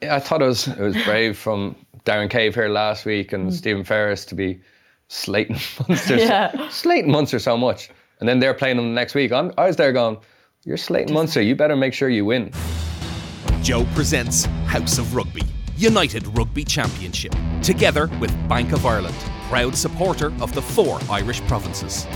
I thought it was brave from Darren Cave here last week and Stephen Ferris to be slating Munster, slating Munster so much. And then they're playing them the next week. I was there going, you're slating Munster, you better make sure you win. Joe presents House of Rugby, United Rugby Championship, together with Bank of Ireland, proud supporter of the 4 Irish provinces.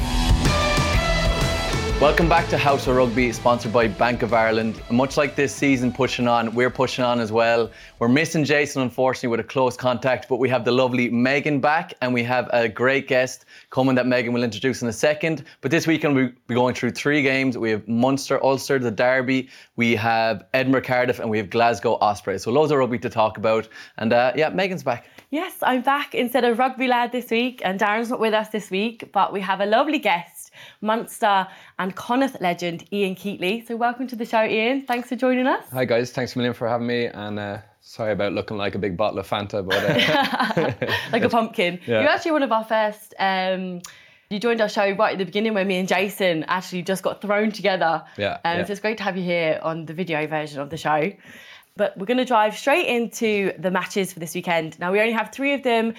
Welcome back to House of Rugby, sponsored by Bank of Ireland. Much like this season pushing on, we're pushing on as well. We're missing Jason, unfortunately, with a close contact, but we have the lovely Megan back, and we have a great guest coming that Megan will introduce in a second. But this weekend we'll be going through 3 games. We have Munster, Ulster, the Derby. We have Edinburgh, Cardiff, and we have Glasgow, Ospreys. So loads of rugby to talk about. And Megan's back. Yes, I'm back instead of Rugby Lad this week, and Darren's not with us this week, but we have a lovely guest, Munster and Connacht legend Ian Keatley. So welcome to the show, Ian. Thanks for joining us. Hi guys, thanks a million for having me, and sorry about looking like a big bottle of Fanta, but like a pumpkin. Yeah. You're actually one of our first. You joined our show right at the beginning when me and Jason actually just got thrown together. Yeah. So it's great to have you here on the video version of the show. But we're going to drive straight into the matches for this weekend. Now, we only have 3 of them,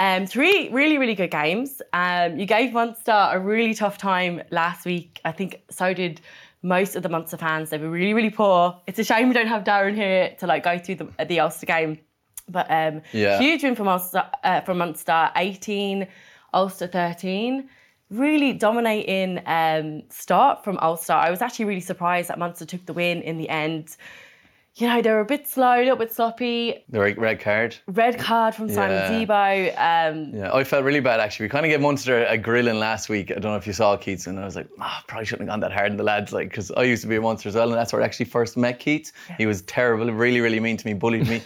3 really, really good games. You gave Munster a really tough time last week. I think so did most of the Munster fans. They were really, really poor. It's a shame we don't have Darren here to go through the Ulster game. But huge win for Munster, 18, Ulster 13. Really dominating start from Ulster. I was actually really surprised that Munster took the win in the end. You know, they were a bit slow, a little bit sloppy. The red card. Red card from Simon Zebo. I felt really bad, actually. We kind of gave Munster a grilling last week. I don't know if you saw Keats, and I was like, probably shouldn't have gone that hard on the lads, because I used to be a Munster as well, and that's where I actually first met Keats. He was terrible, really, really mean to me, bullied me.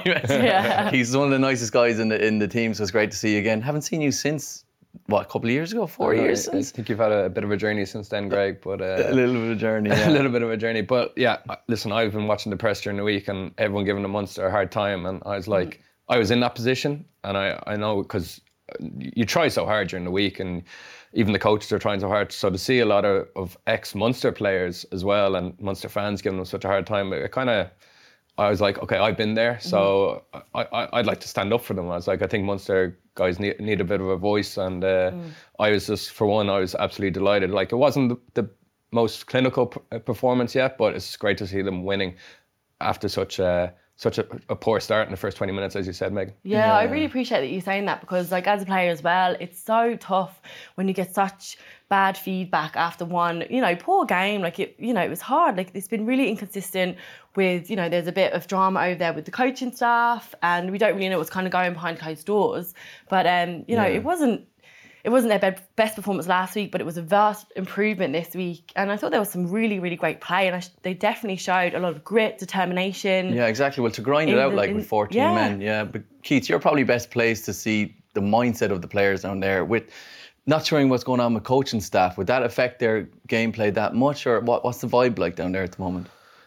He's one of the nicest guys in the team, so it's great to see you again. Haven't seen you since... a couple of years ago? 4 years since? I think you've had a bit of a journey since then, Greg. But a little bit of a journey, yeah. A little bit of a journey. But yeah, listen, I've been watching the press during the week and everyone giving the Munster a hard time. And I was like, I was in that position. And I know, because you try so hard during the week, and even the coaches are trying so hard. So to see a lot of ex-Munster players as well, and Munster fans giving them such a hard time, I was like, okay, I've been there, so I'd like to stand up for them. I was like, I think Munster guys need a bit of a voice, and I was just, for one, I was absolutely delighted. Like, it wasn't the most clinical performance yet, but it's great to see them winning after such a poor start in the first 20 minutes, as you said, Meg. Yeah, I really appreciate that you saying that, because as a player as well, it's so tough when you get such bad feedback after one, poor game. It was hard. It's been really inconsistent with, there's a bit of drama over there with the coaching staff, and we don't really know what's kind of going behind closed doors. But, it wasn't their best performance last week, but it was a vast improvement this week. And I thought there was some really, really great play, and they definitely showed a lot of grit, determination. Yeah, exactly. Well, to grind it out with 14 men. Yeah, but Keith, you're probably best placed to see the mindset of the players down there. With not showing what's going on with coaching staff, would that affect their gameplay that much, or what's the vibe like down there at the moment?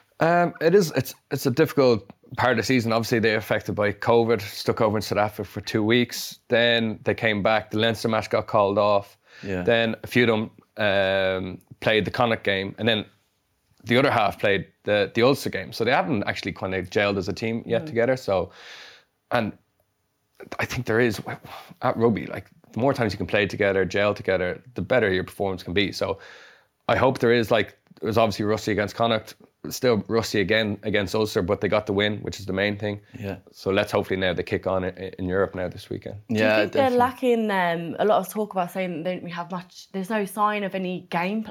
It's a difficult part of the season. Obviously, they're affected by COVID, stuck over in South Africa for 2 weeks. Then they came back. The Leinster match got called off. Yeah. Then a few of them played the Connacht game, and then the other half played the Ulster game. So they haven't actually kind of gelled as a team yet together. So, and I think there is, at rugby, the more times you can play together, gel together, the better your performance can be. So I hope there is, it was obviously rusty against Connacht, still rusty again against Ulster, but they got the win, which is the main thing. Yeah. So let's hopefully now they kick on in Europe now this weekend. Do you think they're lacking a lot of talk about saying that we have much? There's no sign of any game,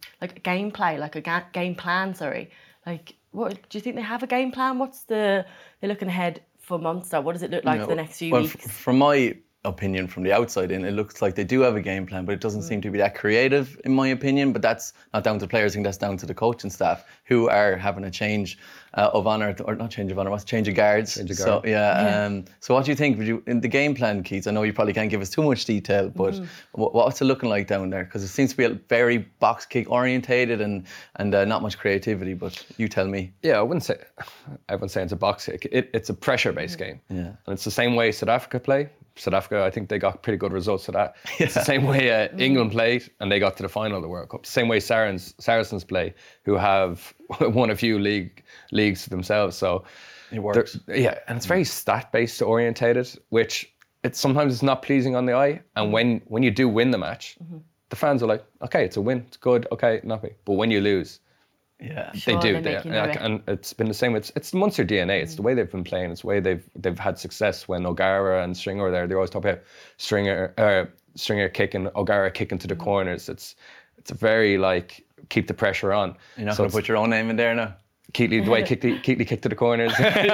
game plan. Sorry, what do you think they have a game plan? They're looking ahead for Munster? What does it look like for the next few weeks? From my opinion, from the outside in, it looks like they do have a game plan, but it doesn't seem to be that creative, in my opinion. But that's not down to the players. I think that's down to the coaching staff, who are having a change of honour, or not change of honour, what's change of guards. So so what do you think? In the game plan, Keith? I know you probably can't give us too much detail, but what's it looking like down there? Because it seems to be very box kick orientated and not much creativity. But you tell me. Yeah, I wouldn't say everyone's saying it's a box kick. It's a pressure based game, and it's the same way South Africa play. South Africa, I think they got pretty good results to that. It's the same way England played, and they got to the final of the World Cup. The same way Saracens play, who have won a few leagues to themselves. So It works. And it's very stat-based orientated, which sometimes it's not pleasing on the eye. And when you do win the match, the fans are like, okay, it's a win, it's good, okay, nothing. But when you lose, they do. And it's been the same. It's the Munster DNA. It's the way they've been playing. It's the way they've had success. When O'Gara and Stringer were there, they always talk about Stringer kicking, O'Gara kicking to the corners. It's a very like keep the pressure on. You're not going to put your own name in there now. Keatley, the way Keatley kicked to the corners.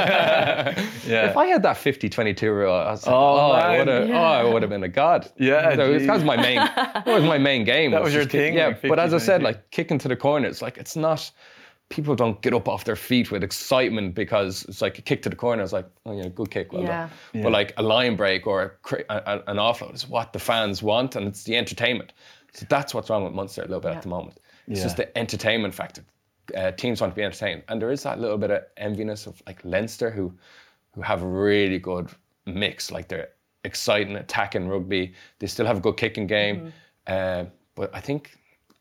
If I had that 50-22 rule, I was like, I would have been a god. Yeah, that was my main. That was my main game. That was your thing. Yeah, but as I said, like kicking to the corners, like it's not. People don't get up off their feet with excitement because it's like a kick to the corner. It's like, oh yeah, good kick, well done. But like a line break or an offload is what the fans want, and it's the entertainment. So that's what's wrong with Munster a little bit at the moment. It's just the entertainment factor. Teams want to be entertained, and there is that little bit of enviness of like Leinster who have a really good mix. Like they're exciting, attacking rugby. They still have a good kicking game, but I think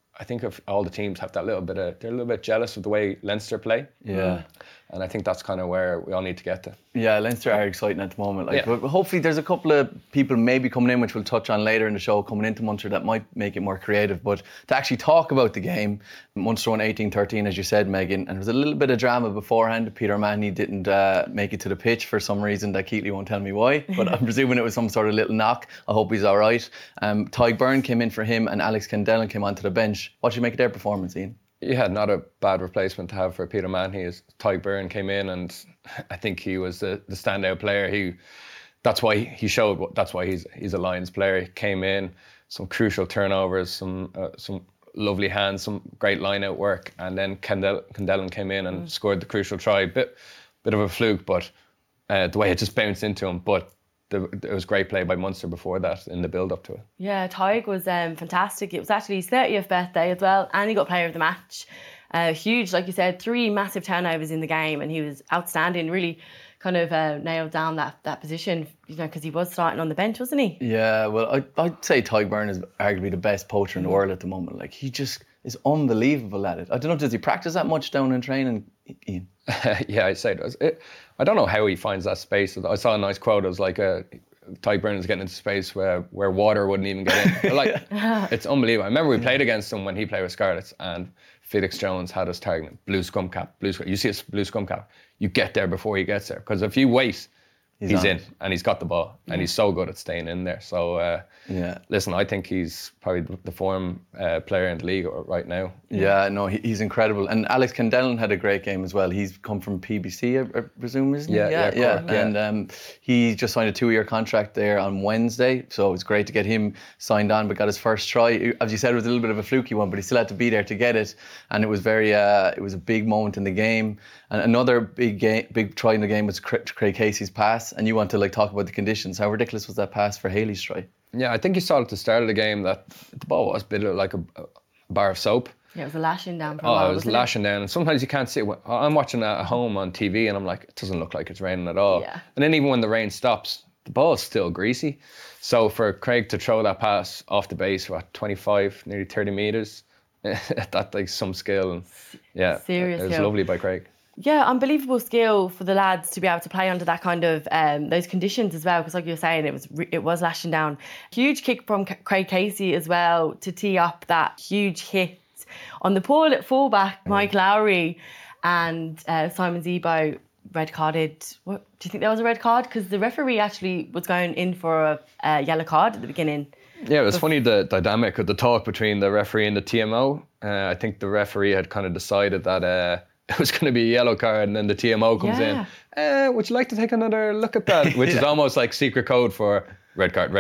if all the teams have that little bit of, they're a little bit jealous of the way Leinster play. Yeah. And I think that's kind of where we all need to get to. Yeah, Leinster are exciting at the moment. But hopefully there's a couple of people maybe coming in, which we'll touch on later in the show, coming into Munster that might make it more creative. But to actually talk about the game, Munster won 18-13, as you said, Megan, and there was a little bit of drama beforehand. Peter O'Mahony didn't make it to the pitch for some reason that Keatley won't tell me why, but I'm presuming it was some sort of little knock. I hope he's all right. Tadhg Beirne came in for him and Alex Kendellen came onto the bench. What did you make of their performance, Ian? Yeah, not a bad replacement to have for Peter O'Mahony. Tadhg Beirne came in, and I think he was the standout player. That's why he showed. That's why he's a Lions player. He came in, some crucial turnovers, some lovely hands, some great line-out work, and then Kendellen came in and scored the crucial try. Bit of a fluke, but the way it just bounced into him. But it was great play by Munster before that in the build-up to it. Yeah, Tadhg was fantastic. It was actually his 30th birthday as well, and he got player of the match. Huge, like you said, 3 massive turnovers in the game, and he was outstanding. Really kind of nailed down that position, because he was starting on the bench, wasn't he? Yeah, well, I'd say Tadhg Beirne is arguably the best poacher in the world at the moment. Like, he just is unbelievable at it. I don't know, does he practice that much down in training, Ian? Yeah, I'd say it does. I don't know how he finds that space. I saw a nice quote. It was like, Tadhg Beirne is getting into space where water wouldn't even get in. Like, it's unbelievable. I remember we played against him when he played with Scarlets, and Felix Jones had us targeting blue scum cap. You see a blue scum cap, you get there before he gets there. Because if you wait, he's in, and he's got the ball, and he's so good at staying in there. So, listen, I think he's probably the form player in the league right now. Yeah, no, he's incredible. And Alex Kendellen had a great game as well. He's come from PBC, I presume, isn't he? Yeah. And he just signed a 2-year contract there on Wednesday, so it's great to get him signed on, but got his first try. As you said, it was a little bit of a fluky one, but he still had to be there to get it. And it was it was a big moment in the game. And another big try in the game was Craig Casey's pass. And you want to talk about the conditions. How ridiculous was that pass for Haley's try? Yeah, I think you saw at the start of the game that the ball was a bit like a bar of soap. Yeah, it was a lashing down for a while. It was lashing down. And sometimes you can't see it. I'm watching that at home on TV and I'm like, it doesn't look like it's raining at all. Yeah. And then even when the rain stops, the ball is still greasy. So for Craig to throw that pass off the base, 25, nearly 30 metres, that takes some skill. And yeah, serious it was skill. lovely by Craig. Yeah, unbelievable skill for the lads to be able to play under that kind of those conditions as well. Because like you were saying, it was lashing down. Huge kick from Craig Casey as well to tee up that huge hit on the poor at fullback, Mike Lowry and Simon Zebo red carded. What do you think there was a red card? Because the referee actually was going in for a yellow card at the beginning. Yeah, it was funny, the dynamic of the talk between the referee and the TMO. I think the referee had kind of decided that it was going to be a yellow card, and then the TMO comes in. Would you like to take another look at that? Which is almost like secret code for red card.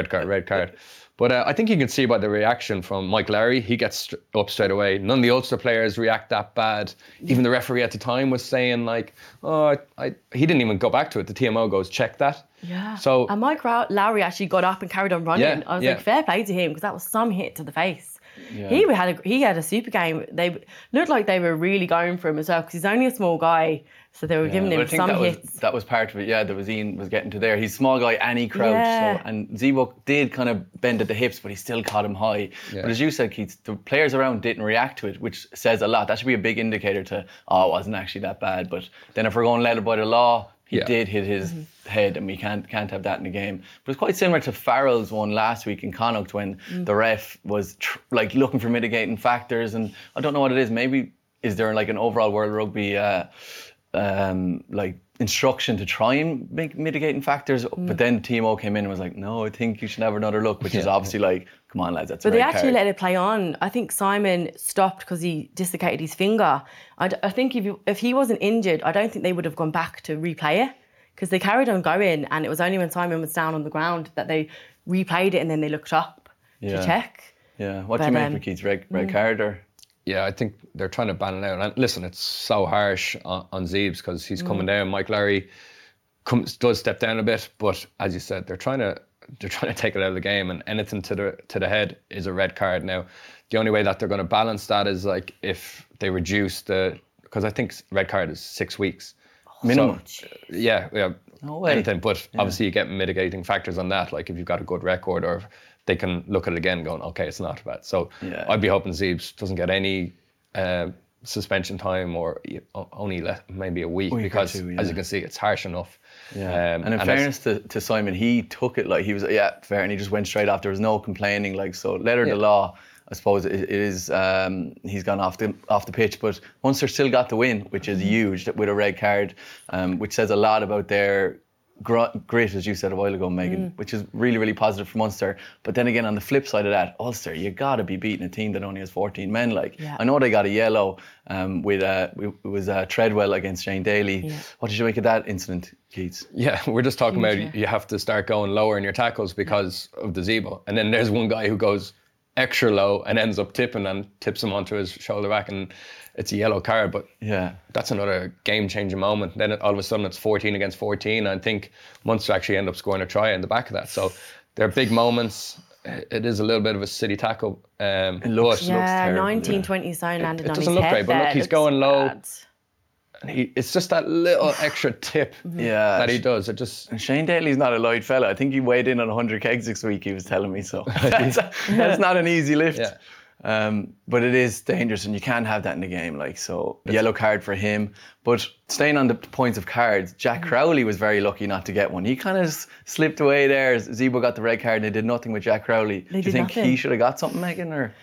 But I think you can see by the reaction from Mike Lowry, he gets up straight away. None of the Ulster players react that bad. Even the referee at the time was saying he didn't even go back to it. The TMO goes, check that. Yeah. So, and Mike Lowry actually got up and carried on running. Yeah, I was like, fair play to him, because that was some hit to the face. Yeah. He had a super game. They looked like they were really going for him as well, because he's only a small guy, so they were giving him some hits. That was part of it. Yeah, there was Ian was getting to there. He's a small guy and he crouched. Yeah. So, and Zebo did kind of bend at the hips, but he still caught him high. Yeah. But as you said, Keith, the players around didn't react to it, which says a lot. That should be a big indicator to, it wasn't actually that bad. But then if we're going led by the law, He did hit his head, and we can't have that in the game. But it's quite similar to Farrell's one last week in Connacht when the ref was like looking for mitigating factors, and I don't know what it is. Maybe is there like an overall World Rugby like instruction to try and make mitigating factors, but then TMO came in and was like, no, I think you should have another look, which is obviously like, come on lads, that's a red card. But they actually let it play on. I think Simon stopped because he dislocated his finger. I think if he wasn't injured, I don't think they would have gone back to replay it, because they carried on going, and it was only when Simon was down on the ground that they replayed it, and then they looked up to check. Yeah, what do you make of Keith's red card? Or? Yeah, I think they're trying to ban it out. And listen, it's so harsh on Zeebs because he's coming down. Mike Larry does step down a bit, but as you said, they're trying to take it out of the game, and anything to the head is a red card now. The only way that they're going to balance that is like if they reduce because I think red card is 6 weeks minimum. So, yeah, no way. Anything, but obviously you get mitigating factors on that. Like if you've got a good record, or they can look at it again going, okay, it's not bad. So I'd be hoping Zeebs doesn't get any suspension time, or only maybe a week because as you can see, it's harsh enough. Yeah. And in fairness to Simon, he took it like he was, fair, and he just went straight off. There was no complaining, like, so letter of the law, I suppose it is, he's gone off the pitch, but Munster still got the win, which is huge with a red card, which says a lot about their grit, as you said a while ago, Megan, which is really, really positive for Munster. But then again, on the flip side of that, Ulster, you got to be beating a team that only has 14 men. Like, I know they got a yellow it was Treadwell against Shane Daly. Yeah. What did you make of that incident, Keats? Yeah, we're just talking about you have to start going lower in your tackles because of the Zebo. And then there's one guy who goes extra low and ends up tipping and tips him onto his shoulder back, and it's a yellow card. But that's another game-changing moment. Then all of a sudden it's 14 against 14. I think Munster actually end up scoring a try in the back of that. So they're big moments. It is a little bit of a silly tackle. It looks terrible. 19-20 zone landed on his head. It doesn't look great, but look, he's going low. Bad. It's just that little extra tip that he does. It just. And Shane Daly's not a light fella. I think he weighed in on 100 kegs this week, he was telling me. So that's not an easy lift. Yeah. But it is dangerous, and you can't have that in the game. Like, so yellow card for him. But staying on the points of cards, Jack Crowley was very lucky not to get one. He kind of slipped away there. Zebo got the red card, and they did nothing with Jack Crowley. Do you think he should have got something, Megan? Or?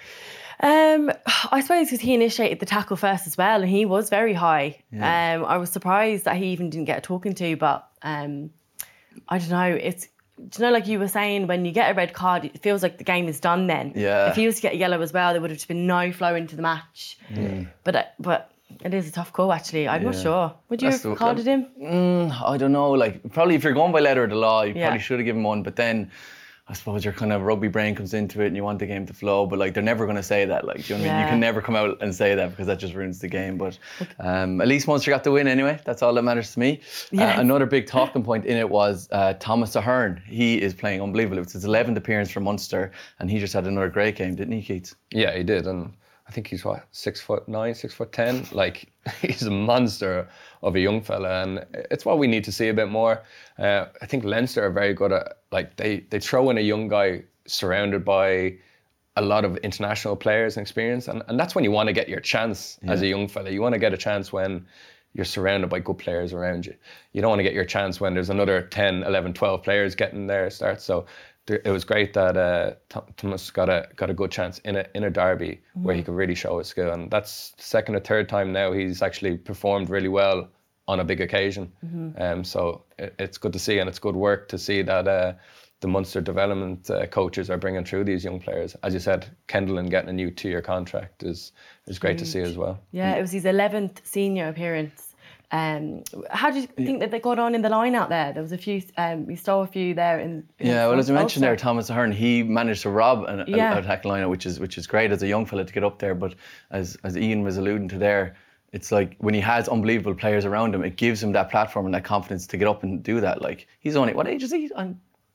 I suppose because he initiated the tackle first as well, and he was very high. Yeah. I was surprised that he even didn't get a talking to, but I don't know. Like you were saying, when you get a red card, it feels like the game is done then. Yeah. If he was to get a yellow as well, there would have just been no flow into the match. But it is a tough call, actually. I'm not sure. Would you have carded him? I don't know. Like, probably if you're going by letter of the law, you probably should have given one. But then I suppose your kind of rugby brain comes into it and you want the game to flow, but like they're never going to say that. Like, do you know what I mean? You can never come out and say that because that just ruins the game. But at least Munster got the win anyway. That's all that matters to me. Another big talking point in it was Thomas Ahern. He is playing unbelievable. It's his 11th appearance for Munster, and he just had another great game, didn't he, Keith? Yeah, he did. And I think he's 6'9", 6'10". Like, he's a monster of a young fella, and it's what we need to see a bit more. I think Leinster are very good at, like, they throw in a young guy surrounded by a lot of international players and experience, and that's when you want to get your chance as a young fella. You want to get a chance when you're surrounded by good players around you. You don't want to get your chance when there's another 10, 11, 12 players getting their start. So it was great that Thomas got a good chance in a derby where he could really show his skill, and that's the second or third time now he's actually performed really well on a big occasion. So it's good to see, and it's good work to see that the Munster development coaches are bringing through these young players. As you said, Kendall getting a new 2-year contract is great to see as well. Yeah, it was his 11th senior appearance. How do you think that they got on in the line out there? There was a few, we saw a few there in well, as you mentioned there, Thomas Ahern, he managed to rob an attack line, which is great as a young fella to get up there. But as Ian was alluding to there, it's like when he has unbelievable players around him, it gives him that platform and that confidence to get up and do that. Like, he's only, what age is he?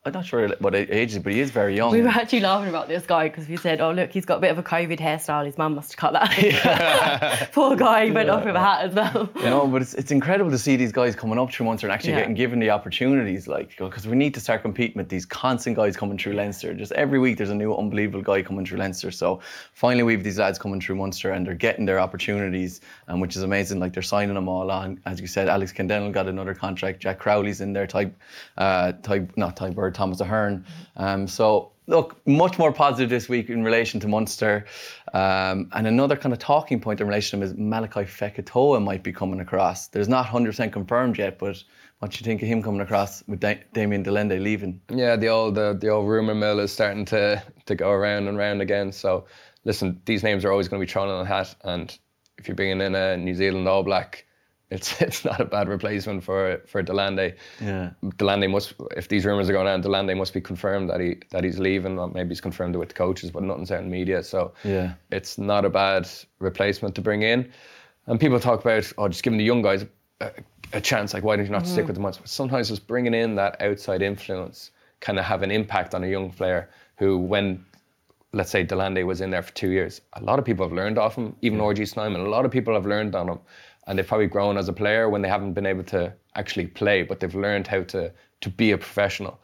I'm not sure what age is, but he is very young. We were actually laughing about this guy because we said, oh, look, he's got a bit of a COVID hairstyle. His mum must have cut that. Poor guy, he went off with a hat as well. No, but it's incredible to see these guys coming up through Munster and actually getting given the opportunities, like, because we need to start competing with these constant guys coming through Leinster. Just every week there's a new unbelievable guy coming through Leinster. So finally we have these lads coming through Munster and they're getting their opportunities, which is amazing. Like, they're signing them all on. As you said, Alex Kendall got another contract. Jack Crowley's in there. Thomas Ahern. So look, much more positive this week in relation to Munster. And another kind of talking point in relation to him is Malachi Fekitoa might be coming across. There's not 100% confirmed yet, but what do you think of him coming across with Damien Delende leaving? Yeah, the old rumour mill is starting to go around and round again. So listen, these names are always going to be thrown in a hat, and if you're bringing in a New Zealand All Black, it's not a bad replacement for Delende. Yeah. Delende must, if these rumours are going on, Delende must be confirmed that he's leaving. Or maybe he's confirmed it with the coaches, but nothing's out in media. So it's not a bad replacement to bring in. And people talk about, just giving the young guys a chance. Like, why don't you not stick with the ones? But sometimes just bringing in that outside influence kind of have an impact on a young player who, when, let's say Delende was in there for 2 years, a lot of people have learned off him, even RG Snyman. A lot of people have learned on him. And they've probably grown as a player when they haven't been able to actually play, but they've learned how to be a professional.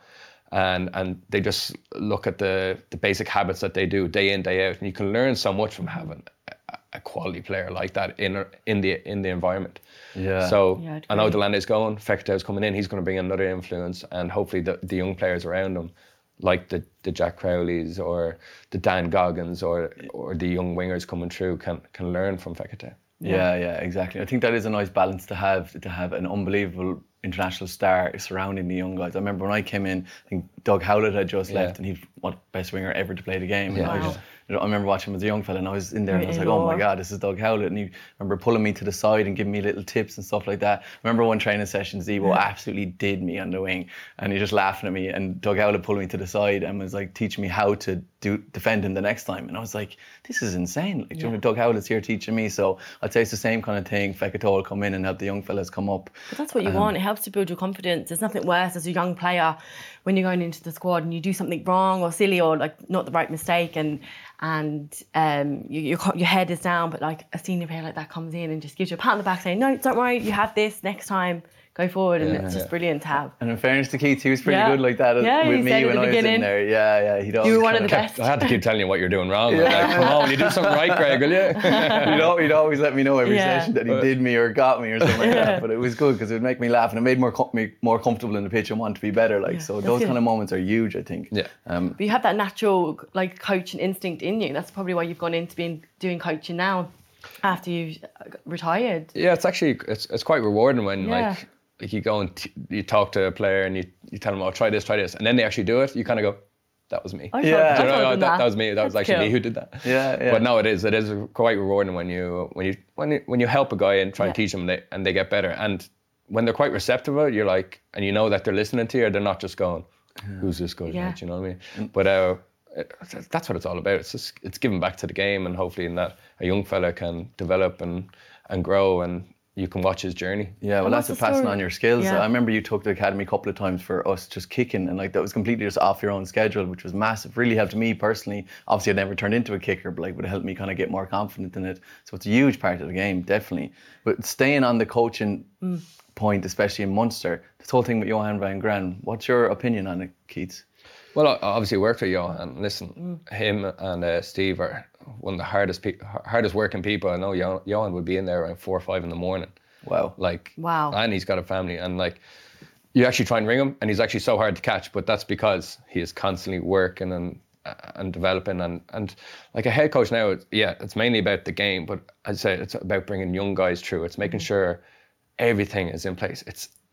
And they just look at the basic habits that they do day in, day out. And you can learn so much from having a quality player like that in the environment. Yeah. So I know Delande's going, Fekitoa's coming in, he's going to bring another influence, and hopefully the young players around him, like the Jack Crowleys or the Dan Goggins or the young wingers coming through can learn from Fekitoa. Yeah, exactly. I think that is a nice balance to have an unbelievable international star surrounding the young guys. I remember when I came in, I think Doug Howlett had just left, and he's best winger ever to play the game. Yeah. And I remember watching him as a young fella, and I was in there and I was like, oh my God, this is Doug Howlett. And he remember pulling me to the side and giving me little tips and stuff like that. I remember one training session, Zebo absolutely did me on the wing, and he just laughing at me, and Doug Howlett pulled me to the side and was like teaching me how to defend him the next time. And I was like, this is insane. Like, you know, Doug Howlett's here teaching me. So I'd say it's the same kind of thing. Fekitoa will come in and help the young fellas come up. But that's what you want. It helps to build your confidence. There's nothing worse as a young player when you're going into the squad and you do something wrong or silly or like not the right mistake, and your head is down, but like a senior player like that comes in and just gives you a pat on the back saying, no, don't worry, you have this next time. Go forward, and it's just brilliant to have. And in fairness to Keith, he was pretty good like that with me when I was in there. Yeah. You were one of the best. I had to keep telling you what you're doing wrong. Like, come on, you do something right, Greg, will you? He'd always let me know every session that he did me or got me or something like that. But it was good because it would make me laugh, and it made me more comfortable in the pitch and want to be better. Like, so those kind of moments are huge, I think. Yeah. But you have that natural like coaching instinct in you. That's probably why you've gone into doing coaching now after you've retired. Yeah, it's actually it's quite rewarding when like you go and you talk to a player and you tell them, oh, try this, and then they actually do it. You kind of go, that was me. That was me. That was actually me who did that. Yeah. But no, it is quite rewarding when you help a guy and try and teach them and they get better. And when they're quite receptive of it, you're like, and you know that they're listening to you. They're not just going, who's this guy? Yeah. You know what I mean? But that's what it's all about. It's giving back to the game, and hopefully in that a young fella can develop and grow, and you can watch his journey. Yeah, well, that's passing on your skills. I remember you took the academy a couple of times for us just kicking, and like that was completely just off your own schedule, which was massive. Really helped me personally. Obviously, I'd never turned into a kicker, but like would help me kind of get more confident in it. So it's a huge part of the game, definitely. But staying on the coaching point, especially in Munster, this whole thing with Johan van Graan, what's your opinion on it, Keith? Well, I obviously worked with Johan. Listen, him and Steve are one of the hardest working people. I know Johan would be in there around 4 or 5 in the morning. Wow. Wow. And he's got a family, and like you actually try and ring him, and he's actually so hard to catch. But that's because he is constantly working and developing, and like a head coach now. It's mainly about the game, but I'd say it's about bringing young guys through. It's making sure everything is in place.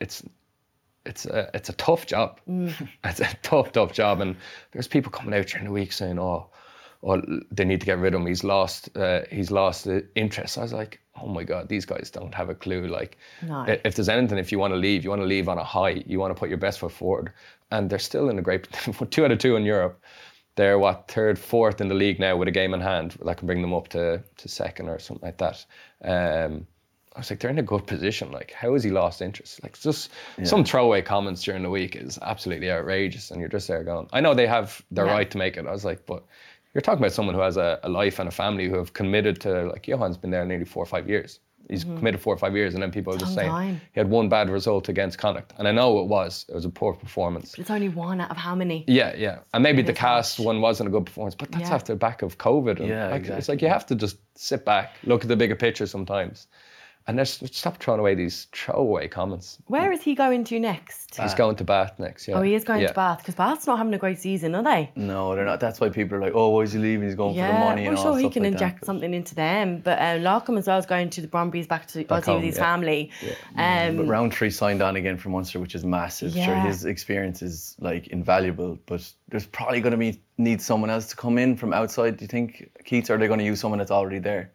It's a tough job. It's a tough job, and there's people coming out during the week saying, "Oh, they need to get rid of him. He's lost interest." I was like, "Oh my God, these guys don't have a clue." Like, if there's anything, if you want to leave on a high. You want to put your best foot forward, and they're still in a great 2 out of 2 in Europe. They're 3rd, 4th in the league now with a game in hand that can bring them up to 2nd or something like that. I was like, they're in a good position. Like, how has he lost interest? Like, just some throwaway comments during the week is absolutely outrageous. And you're just there going, I know they have the right to make it. I was like, but you're talking about someone who has a life and a family who have committed to, like, Johan's been there nearly 4 or 5 years. He's committed 4 or 5 years, and then people are just saying he had one bad result against Connacht. And I know it was a poor performance. But it's only one out of how many? Yeah. And maybe the cast one wasn't a good performance, but that's after the back of COVID. And exactly. It's like you have to just sit back, look at the bigger picture sometimes. And stop throwing away these throwaway comments. Where is he going to next? He's going to Bath next, Oh, he is going to Bath, because Bath's not having a great season, are they? No, they're not. That's why people are like, oh, why is he leaving? He's going for the money and all sure he stuff can like inject something into them. But Larkham as well is going to the Brombies, back to Aussie with his family. Yeah. But Roundtree signed on again for Munster, which is massive. Yeah. Sure, his experience is like invaluable, but there's probably going to need someone else to come in from outside. Do you think, Keith, or are they going to use someone that's already there?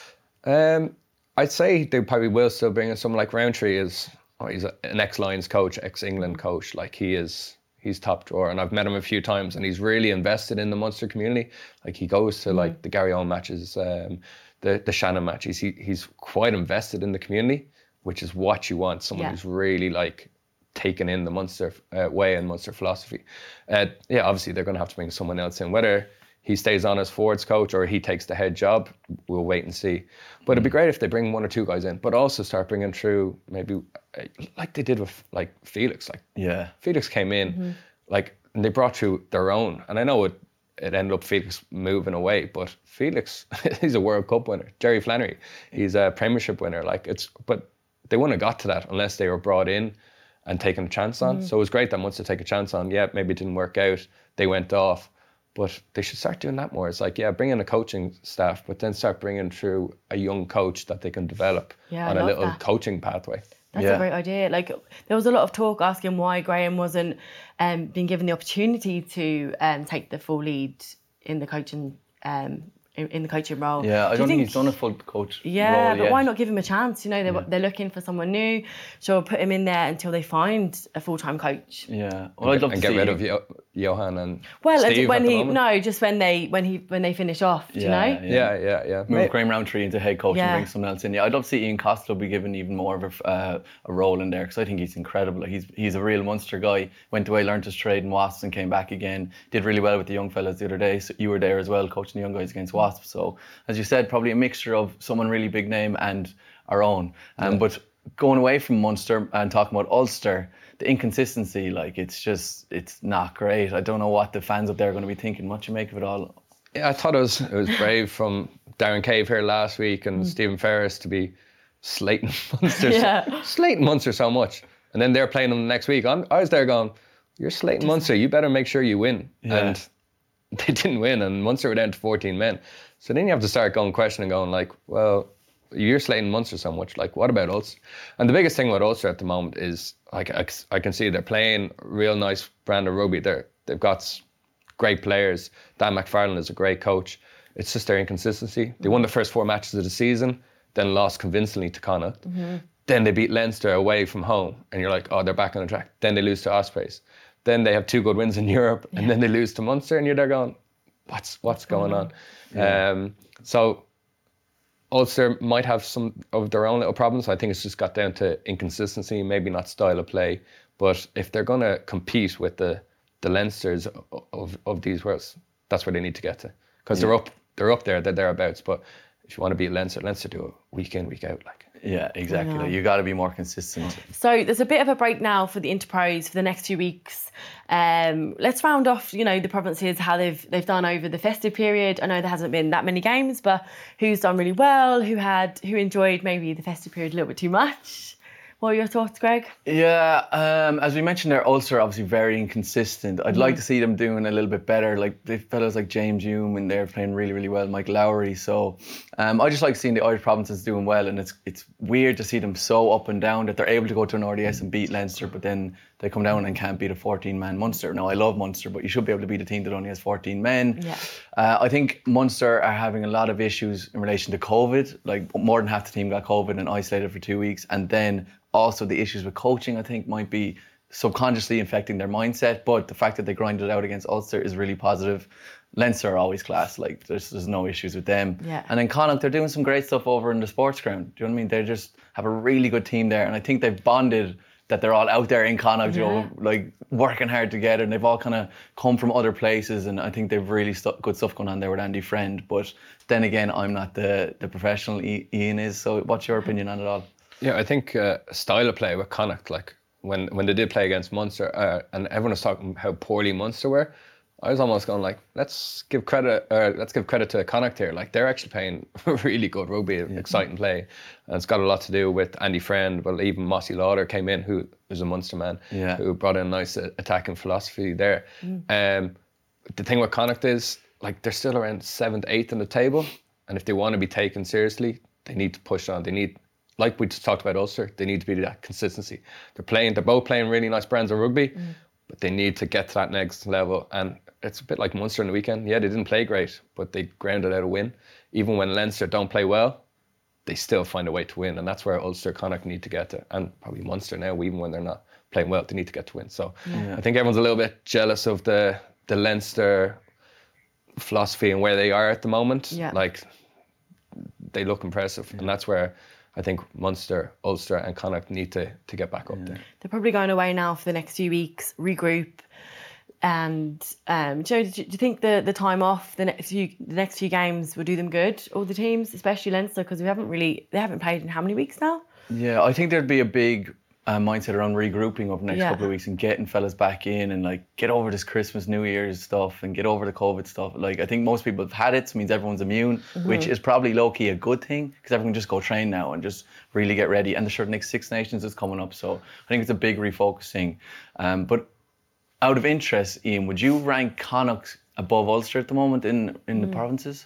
I'd say they probably will still bring in someone like Roundtree. He's an ex-Lions coach, ex-England coach. Like, he's top drawer, and I've met him a few times, and he's really invested in the Munster community. Like, he goes to like the Gary Owen matches, the Shannon matches. He's quite invested in the community, which is what you want. Someone who's really like taken in the Munster way and Munster philosophy. Obviously they're going to have to bring someone else in, whether he stays on as forwards coach or he takes the head job, we'll wait and see. But it'd be great if they bring 1 or 2 guys in, but also start bringing through maybe like they did with like Felix. Felix came in, and they brought through their own. And I know it ended up Felix moving away, but Felix, he's a World Cup winner. Jerry Flannery, he's a Premiership winner. But they wouldn't have got to that unless they were brought in and taken a chance on. So it was great that once they take a chance on, maybe it didn't work out, they went off. But they should start doing that more. It's like, bring in a coaching staff, but then start bringing through a young coach that they can develop on a little coaching pathway. That's a great idea. Like, there was a lot of talk asking why Graham wasn't being given the opportunity to take the full lead in the coaching in the coaching role. Yeah, I don't think he's done a full coach role but yet. why not give him a chance? You know, they're looking for someone new, so put him in there until they find a full-time coach. Yeah, well, I'd love to get rid of Johan and when Steve they finish off. Do you know? Yeah. Move Graham Roundtree into head coach and bring someone else in. Yeah, I'd love to see Ian Costello be given even more of a role in there, because I think he's incredible. Like, he's a real Munster guy. Went away, learned his trade in Wasps, and came back again. Did really well with the young fellas the other day. So you were there as well, coaching the young guys against Wasps. So, as you said, probably a mixture of someone really big name and our own. But going away from Munster and talking about Ulster, the inconsistency, like, it's not great. I don't know what the fans up there are going to be thinking. What do you make of it all? Yeah, I thought it was brave from Darren Cave here last week and Stephen Ferris to be slating Munster so much. And then they're playing them the next week. I was there going, you're slating Munster, you better make sure you win. And they didn't win, and Munster were down to 14 men. So then you have to start questioning, like, well, you're slating Munster so much, like, what about Ulster? And the biggest thing with Ulster at the moment is, like, I can see they're playing a real nice brand of rugby. They've got great players. Dan McFarlane is a great coach. It's just their inconsistency. They won the first 4 matches of the season, then lost convincingly to Connacht. Then they beat Leinster away from home, and you're like, oh, they're back on the track. Then they lose to Ospreys. Then they have 2 good wins in Europe, and then they lose to Munster, and you're there going, what's going on? So Ulster might have some of their own little problems. I think it's just got down to inconsistency, maybe not style of play. But if they're going to compete with the Leinsters of these worlds, that's where they need to get to. Because they're up there, they're thereabouts. But if you want to beat Leinster do it week in, week out. Yeah, exactly. Like, you got to be more consistent. So there's a bit of a break now for the Interpros for the next few weeks. Let's round off, the provinces, how they've done over the festive period. I know there hasn't been that many games, but who's done really well, who enjoyed maybe the festive period a little bit too much. What are your thoughts, Greg? Yeah, as we mentioned there, Ulster obviously very inconsistent. I'd like to see them doing a little bit better. Like, the fellas like James Hume, and they're playing really, really well. Mike Lowry. So I just like seeing the Irish provinces doing well, and it's weird to see them so up and down that they're able to go to an RDS and beat Leinster, but then they come down and can't beat a 14-man Munster. Now, I love Munster, but you should be able to beat a team that only has 14 men. Yeah. I think Munster are having a lot of issues in relation to COVID. Like, more than half the team got COVID and isolated for 2 weeks, and then also the issues with coaching, I think, might be subconsciously infecting their mindset. But the fact that they grinded it out against Ulster is really positive. Leinster are always class. Like there's no issues with them. Yeah. And then Connacht, they're doing some great stuff over in the sports ground. Do you know what I mean? They just have a really good team there, and I think they've bonded. That they're all out there in Connacht, you know, like working hard together, and they've all kind of come from other places, and I think they've really good stuff going on there with Andy Friend. But then again, I'm not the professional Ian is. So what's your opinion on it all? Yeah, I think style of play with Connacht, like when they did play against Munster, and everyone was talking how poorly Munster were. I was almost going like, let's give credit to Connacht here. Like they're actually playing really good rugby, exciting play, and it's got a lot to do with Andy Friend. Well, even Mossy Lauder came in, who was a Munster man, who brought in a nice attacking philosophy there. The thing with Connacht is like they're still around 7th, 8th in the table, and if they want to be taken seriously, they need to push on. They need, like we just talked about Ulster, they need to be that consistency. They're both playing really nice brands of rugby, but they need to get to that next level. And it's a bit like Munster on the weekend. Yeah, they didn't play great, but they grounded out a win. Even when Leinster don't play well, they still find a way to win. And that's where Ulster, Connacht need to get to. And probably Munster now, even when they're not playing well, they need to get to win. So I think everyone's a little bit jealous of the Leinster philosophy and where they are at the moment. Yeah. Like, they look impressive. And that's where I think Munster, Ulster and Connacht need to get back up there. They're probably going away now for the next few weeks, regroup. And Joe, do you think the time off, the next few games will do them good, all the teams, especially Leinster, because they haven't played in how many weeks now? Yeah, I think there'd be a big mindset around regrouping over the next couple of weeks and getting fellas back in and like get over this Christmas, New Year's stuff and get over the COVID stuff. Like I think most people have had it, so it means everyone's immune, which is probably low-key a good thing because everyone can just go train now and just really get ready. And the next Six Nations is coming up, so I think it's a big refocusing. But out of interest, Ian, would you rank Connacht above Ulster at the moment in the provinces?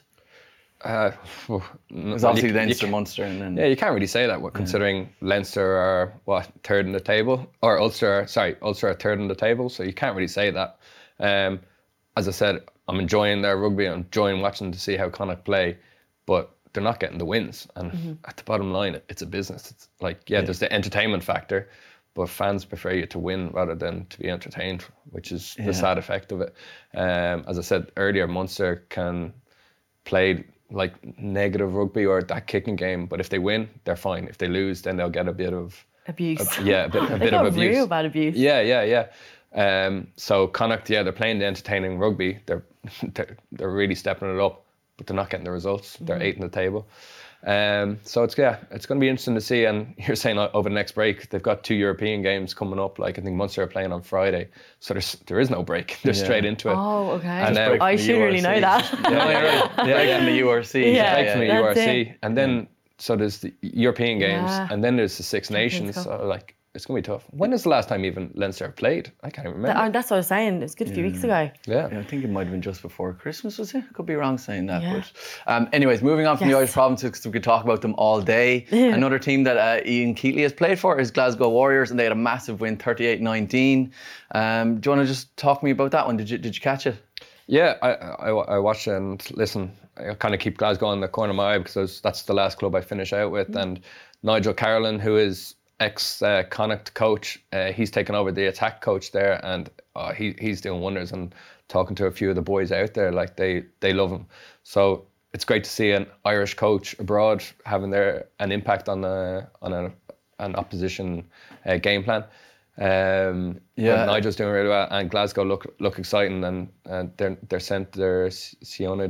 It's obviously Leinster, Munster, and then you can't really say that. Considering Leinster are third in the table, or Ulster are third in the table, so you can't really say that. As I said, I'm enjoying their rugby. I'm enjoying watching to see how Connacht play, but they're not getting the wins. And at the bottom line, it's a business. It's like there's the entertainment factor. But fans prefer you to win rather than to be entertained, which is the sad effect of it. As I said earlier, Munster can play like negative rugby or that kicking game, but if they win, they're fine. If they lose, then they'll get a bit of abuse. A bit of abuse. Real bad abuse. Yeah. So Connacht, they're playing the entertaining rugby. They're really stepping it up, but they're not getting the results. They're 8th in the table. So it's going to be interesting to see. And you're saying over the next break, they've got 2 European games coming up. Like I think Munster are playing on Friday, so there is no break. They're straight into it. Oh, okay. And I should really know that. Break from the URC. Break from the URC, and then so there's the European games, and then there's the Six Nations. So like it's going to be tough. When is the last time even Leinster played? I can't remember. That's what I was saying. It's good a few weeks ago. Yeah, I think it might have been just before Christmas, was it? I could be wrong saying that. Yeah. But anyways, moving on from the Irish provinces, because we could talk about them all day. Another team that Ian Keatley has played for is Glasgow Warriors, and they had a massive win, 38-19. Do you want to just talk to me about that one? Did you catch it? Yeah, I watched it and listen. I kind of keep Glasgow on the corner of my eye because that's the last club I finish out with. And Nigel Carolan, who is ex-Connacht coach, he's taken over the attack coach there, and he's doing wonders. And talking to a few of the boys out there, like they love him. So it's great to see an Irish coach abroad having an impact on an opposition game plan. Nigel's doing really well, and Glasgow look exciting, and their centre Sione.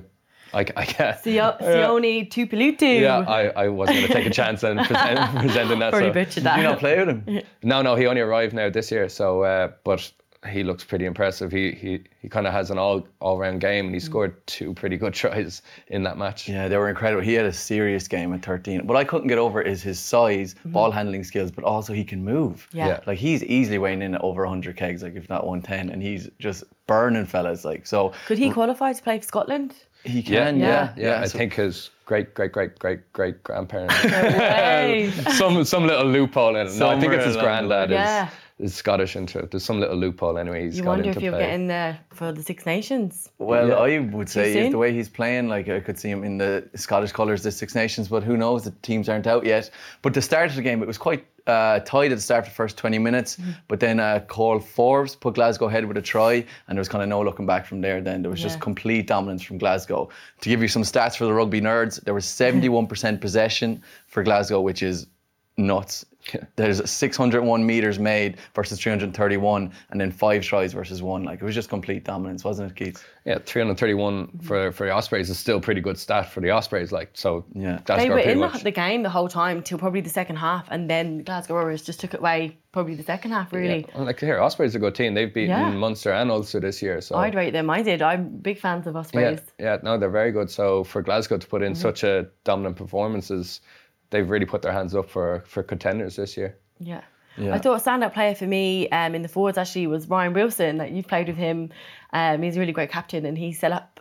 Sione Tuipulotu. Yeah, I wasn't going to take a chance and presenting that. Pretty butchered that. Did you not play with him? No, he only arrived now this year. So, but he looks pretty impressive. He kind of has an all-round game, and he scored 2 pretty good tries in that match. Yeah, they were incredible. He had a serious game at 13. What I couldn't get over is his size, ball handling skills, but also he can move. Yeah. Like he's easily weighing in at over 100 kegs, like if not 110, and he's just burning fellas. Like so. Could he qualify to play for Scotland? He can, yeah. I think his great grandparents. some little loophole in it. No, I think it's his granddad. is Scottish into it. There's some little loophole anyway. You wonder if you'll get in there for the Six Nations. Well, I would say the way he's playing, like I could see him in the Scottish colours, the Six Nations, but who knows, the teams aren't out yet. But the start of the game, it was quite tight at the start of the first 20 minutes, but then Cole Forbes put Glasgow ahead with a try, and there was kind of no looking back from there then. There was just complete dominance from Glasgow. To give you some stats for the rugby nerds, there was 71% possession for Glasgow, which is nuts. There's 601 metres made versus 331, and then 5 tries versus 1. Like, it was just complete dominance, wasn't it, Keith? Yeah, 331 for the Ospreys is still a pretty good stat for the Ospreys. Like, so they were in the game the whole time till probably the second half, and then Glasgow Warriors just took it away probably the second half, really. Yeah. Like, here, Ospreys are a good team. They've beaten Munster and Ulster this year. So I'd rate them. I did. I'm big fans of Ospreys. Yeah, no, they're very good. So for Glasgow to put in such a dominant performances, they've really put their hands up for contenders this year. Yeah. I thought a standout player for me in the forwards actually was Ryan Wilson. Like, you've played with him. He's a really great captain, and he set up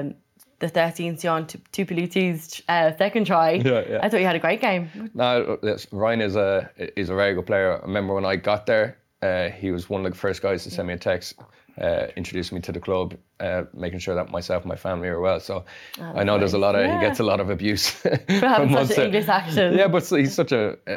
the 13 Sion Tupilutu's second try. I thought he had a great game. No, Ryan is a very good player. I remember when I got there, he was one of the first guys to send me a text, introducing me to the club, making sure that myself and my family are well. So I know there's a lot of he gets a lot of abuse for having such an English accent. Yeah, but he's such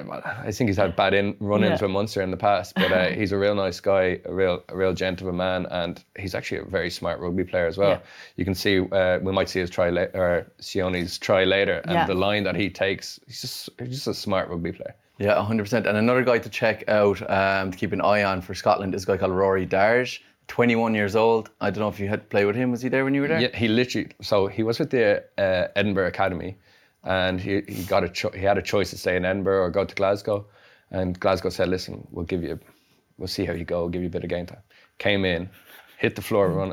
I think he's had bad run-ins with Munster in the past, but he's a real nice guy, a real gent of a man, and he's actually a very smart rugby player as well. Yeah. You can see we might see his try or Sioni's try later, and the line that he takes, he's just a smart rugby player. Yeah, 100%. And another guy to check out, to keep an eye on for Scotland, is a guy called Rory Darge, 21 years old. I don't know if you had to play with him. Was he there when you were there? Yeah, he was with the Edinburgh Academy, and he had a choice to stay in Edinburgh or go to Glasgow. And Glasgow said, listen, we'll see how you go, we'll give you a bit of game time. Came in, hit the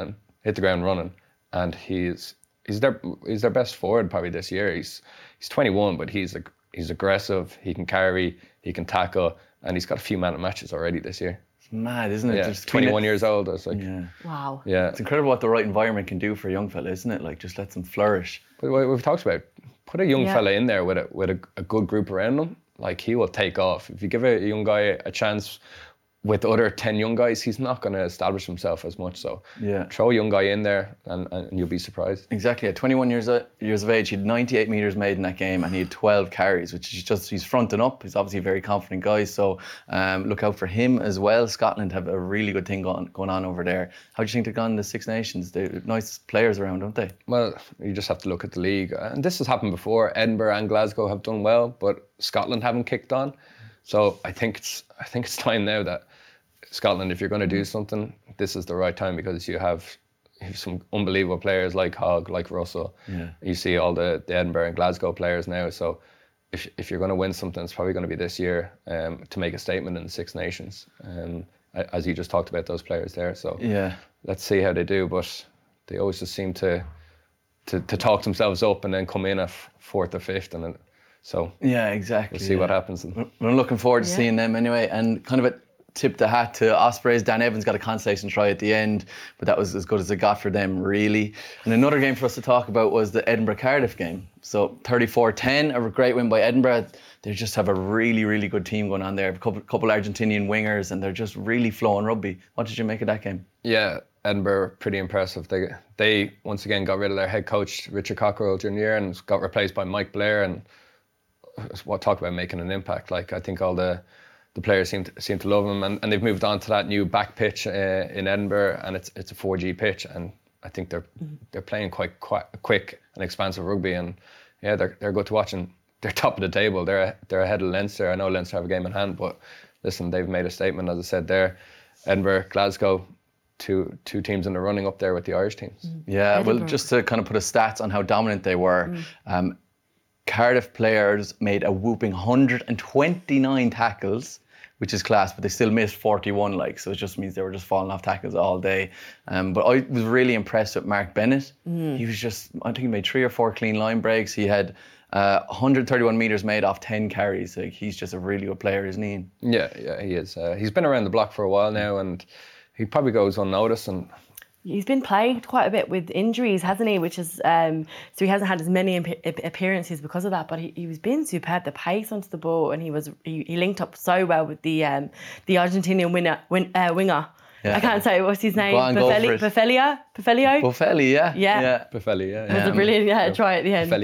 ground running, and he's their best forward probably this year. He's 21, but he's aggressive, he can carry, he can tackle, and he's got a few man of matches already this year. It's mad, isn't it? Yeah, 21 years old. I was like, wow. Yeah, it's incredible what the right environment can do for a young fella, isn't it? Like, just lets them flourish. But what we've talked about, put a young fella in there with a good group around him, like, he will take off. If you give a young guy a chance with other 10 young guys, he's not going to establish himself as much. So throw a young guy in there and you'll be surprised. Exactly. At 21 years of age, he had 98 metres made in that game, and he had 12 carries, which is just, he's fronting up. He's obviously a very confident guy. So look out for him as well. Scotland have a really good thing going on over there. How do you think they've gone in the Six Nations? They're nice players around, don't they? Well, you just have to look at the league. And this has happened before. Edinburgh and Glasgow have done well, but Scotland haven't kicked on. So I think it's time now that Scotland, if you're going to do something, this is the right time, because you have some unbelievable players like Hogg, like Russell. Yeah. You see all the Edinburgh and Glasgow players now. So if you're going to win something, it's probably going to be this year, to make a statement in the Six Nations. As you just talked about those players there. So let's see how they do. But they always just seem to talk themselves up and then come in at 4th or 5th. And then, so exactly. We'll see what happens. We're looking forward to seeing them anyway. And kind of tip the hat to Ospreys. Dan Evans got a consolation try at the end, but that was as good as it got for them, really. And another game for us to talk about was the Edinburgh-Cardiff game. So 34-10, a great win by Edinburgh. They just have a really, really good team going on there. A couple Argentinian wingers, and they're just really flowing rugby. What did you make of that game? Yeah, Edinburgh, pretty impressive. They once again got rid of their head coach, Richard Cockerell Jr., and got replaced by Mike Blair. And talk about making an impact. Like, I think all the players seem to love him, and they've moved on to that new back pitch in Edinburgh, and it's a 4G pitch, and I think they're playing quite quick and expansive rugby, and they're good to watch, and they're top of the table. They're ahead of Leinster. I know Leinster have a game in hand, but listen, they've made a statement, as I said there. Edinburgh, Glasgow, two teams in the running up there with the Irish teams. Yeah, Edinburgh. Well, just to kind of put a stats on how dominant they were. Cardiff players made a whooping 129 tackles, which is class, but they still missed 41, so it just means they were just falling off tackles all day. But I was really impressed with Mark Bennett. He was I think he made 3 or 4 clean line breaks. He had 131 metres made off 10 carries. He's just a really good player, isn't he? Yeah, he is. He's been around the block for a while now, and he probably goes unnoticed. And He's been plagued quite a bit with injuries, hasn't he? Which is so he hasn't had as many appearances because of that. But he was being superb. The pace onto the ball, and he linked up so well with the Argentinian winger. Yeah. I can't say what's his name. Buffelio. Buffelli, yeah. Buffelli, yeah. It was a brilliant try at the end.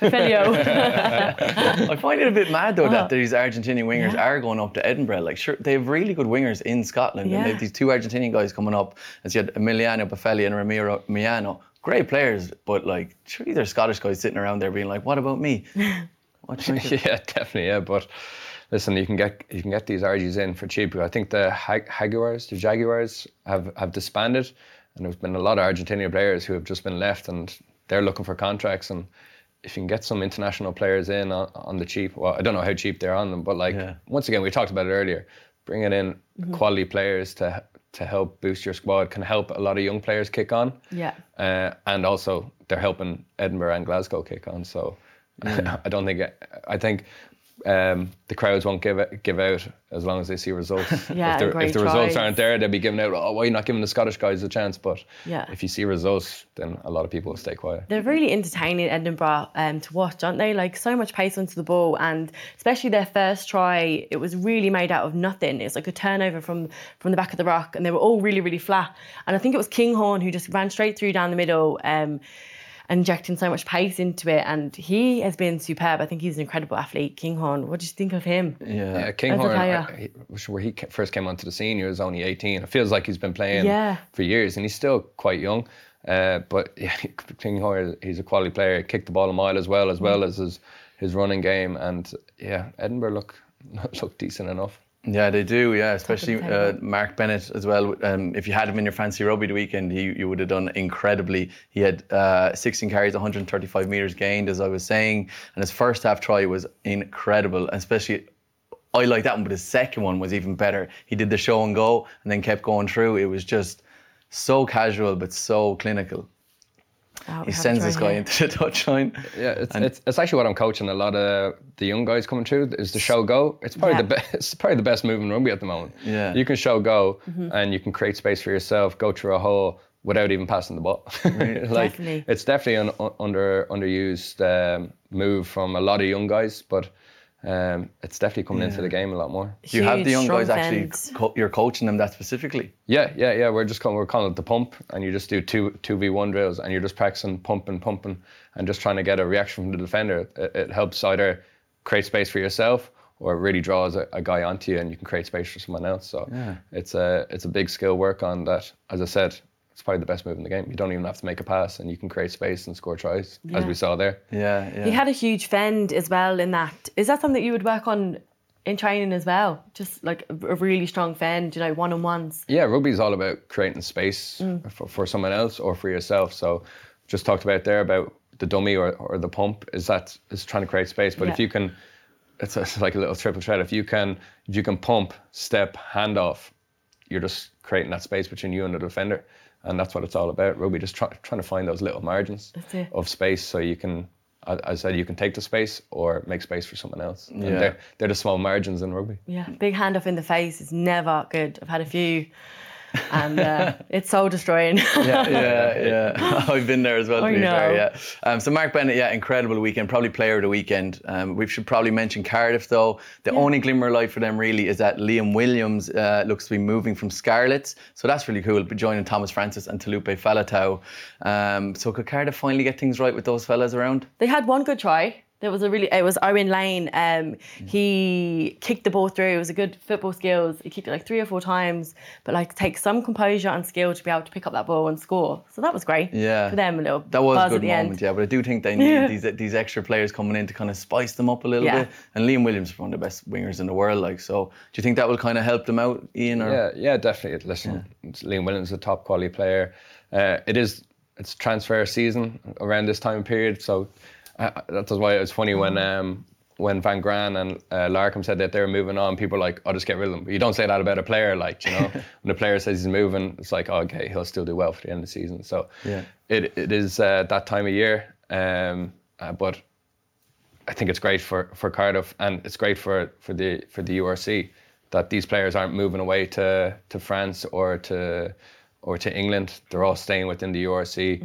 Buffelio. I find it a bit mad though that these Argentinian wingers are going up to Edinburgh. Like, sure, they have really good wingers in Scotland, and they have these two Argentinian guys coming up. As you had Emiliano Buffelli and Ramiro Miano, great players, but like, surely there's Scottish guys sitting around there being like, "What about me?" Yeah, definitely, yeah, but. Listen, you can get these RGs in for cheap. I think the Jaguars have disbanded, and there's been a lot of Argentinian players who have just been left, and they're looking for contracts. And if you can get some international players in on the cheap, well, I don't know how cheap they're on them, but once again, we talked about it earlier. Bringing in quality players to help boost your squad can help a lot of young players kick on. Yeah. And also they're helping Edinburgh and Glasgow kick on. So I think. The crowds won't give out as long as they see results. Yeah, if the results aren't there, they'll be giving out, why are you not giving the Scottish guys a chance? But if you see results, then a lot of people will stay quiet. They're really entertaining, Edinburgh, to watch, aren't they? Like, so much pace onto the ball, and especially their first try, it was really made out of nothing. It's like a turnover from the back of the rock, and they were all really, really flat. And I think it was Kinghorn who just ran straight through down the middle, injecting so much pace into it, and he has been superb. I think he's an incredible athlete. Kinghorn, what did you think of him? Yeah, Kinghorn, where he first came onto the scene, he was only 18. It feels like he's been playing for years, and he's still quite young. But Kinghorn, he's a quality player. He kicked the ball a mile as well as his running game, and Edinburgh look decent enough. Yeah, they do. Yeah, especially Mark Bennett as well. If you had him in your fancy rugby the weekend, you would have done incredibly. He had 16 carries, 135 metres gained, as I was saying, and his first half try was incredible. Especially, I like that one, but his second one was even better. He did the show and go, and then kept going through. It was just so casual, but so clinical. He sends this guy into the touchline. Yeah, it's actually what I'm coaching a lot of the young guys coming through is the show go. It's probably the best move in rugby at the moment. Yeah, you can show go and you can create space for yourself, go through a hole without even passing the ball. Definitely. It's definitely an underused move from a lot of young guys, but it's definitely coming into the game a lot more. Do you have the young guys actually? You're coaching them that specifically? Yeah. We're calling it the pump, and you just do 2v1 drills, and you're just practicing pumping, and just trying to get a reaction from the defender. It helps either create space for yourself, or it really draws a guy onto you, and you can create space for someone else. So it's a big skill work on that. As I said, it's probably the best move in the game. You don't even have to make a pass, and you can create space and score tries, as we saw there. Yeah. He had a huge fend as well in that. Is that something that you would work on in training as well? Just like a really strong fend, one-on-ones. Yeah, rugby is all about creating space for someone else or for yourself. So just talked about there about the dummy or the pump is trying to create space. But if you can, it's like a little triple threat. If you can pump, step, hand off, you're just creating that space between you and the defender. And that's what it's all about. Rugby, just trying to find those little margins of space so you can, as I said, you can take the space or make space for someone else. Yeah. And they're the small margins in rugby. Yeah, big hand off in the face is never good. I've had a few, and it's soul destroying. Yeah. I've been there as well, to be fair, yeah. So Mark Bennett, incredible weekend, probably player of the weekend. We should probably mention Cardiff though. The only glimmer of light for them really is that Liam Williams looks to be moving from Scarlets. So that's really cool, joining Thomas Francis and Talupe Faletau. So could Cardiff finally get things right with those fellas around? They had one good try. It was Owen Lane. He kicked the ball through. It was a good football skills. He kicked it like 3 or 4 times, but take some composure and skill to be able to pick up that ball and score. So that was great. Yeah, for them, a little. That was buzz a good at the moment. End. Yeah, but I do think they need these extra players coming in to kind of spice them up a little bit. And Liam Williams is one of the best wingers in the world. So do you think that will kind of help them out, Ian? Or? Yeah, definitely. Listen, Liam Williams is a top quality player. It's transfer season around this time period, so. That's why it was funny when Van Gran and Larkham said that they were moving on. People were like, "I'll just get rid of them." But you don't say that about a player, when the player says he's moving, it's like, oh, okay, he'll still do well for the end of the season. So it is that time of year, but I think it's great for Cardiff, and it's great for the URC that these players aren't moving away to France or to or to England. They're all staying within the URC,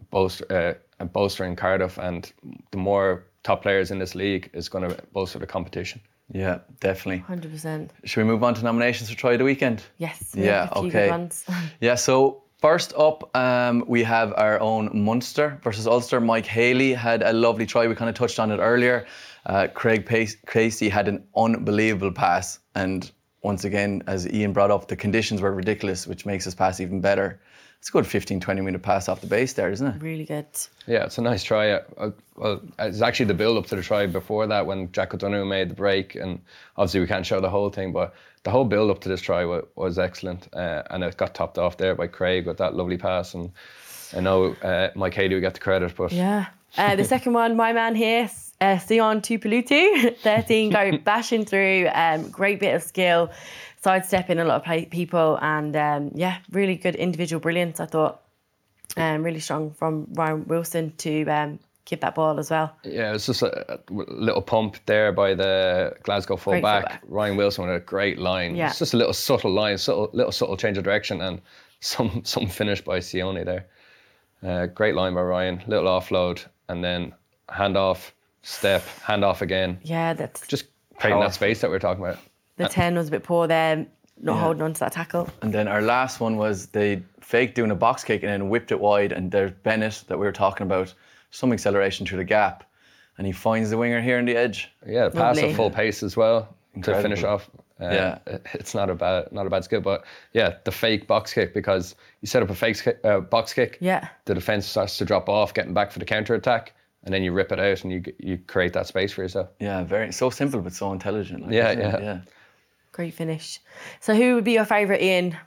bolstering Cardiff, and the more top players in this league is going to bolster the competition. Yeah, definitely. 100%. Should we move on to nominations for Try of the Weekend? Yes. Yeah, a few okay. good ones. Yeah, so first up, we have our own Munster versus Ulster. Mike Haley had a lovely try. We kind of touched on it earlier. Craig Casey had an unbelievable pass. And once again, as Ian brought up, the conditions were ridiculous, which makes his pass even better. It's a good 15-20 minute pass off the base there, isn't it? Really good. Yeah, it's a nice try. Well, it's actually the build-up to the try before that when Jack O'Donoghue made the break, and obviously we can't show the whole thing, but the whole build-up to this try was excellent, and it got topped off there by Craig with that lovely pass, and I know Mike Haley will get the credit, but... Yeah. The second one, my man here, Sion Tuipulotu, 13, go bashing through, great bit of skill, sidestepping a lot of people, and really good individual brilliance, I thought. Really strong from Ryan Wilson to keep that ball as well. Yeah, it's just a little pump there by the Glasgow full-back. Ryan Wilson with a great line. Yeah. It's just a little subtle line, little subtle change of direction, and some finish by Sione there. Great line by Ryan, little offload, and then hand off, step, hand off again. Yeah, that's just creating that space that we were talking about. The 10 was a bit poor there, not holding on to that tackle. And then our last one was they faked doing a box kick and then whipped it wide, and there's Bennett that we were talking about, some acceleration through the gap, and he finds the winger here on the edge. Yeah, pass at full pace as well. Incredible. To finish off. It's not a bad skill, but yeah, the fake box kick, because you set up a fake box kick, the defence starts to drop off, getting back for the counter attack, and then you rip it out and you create that space for yourself. Yeah, so simple but so intelligent. Yeah. Great finish. So who would be your favourite, Ian? You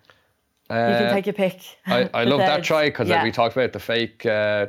can take your pick. I love that try because we talked about the fake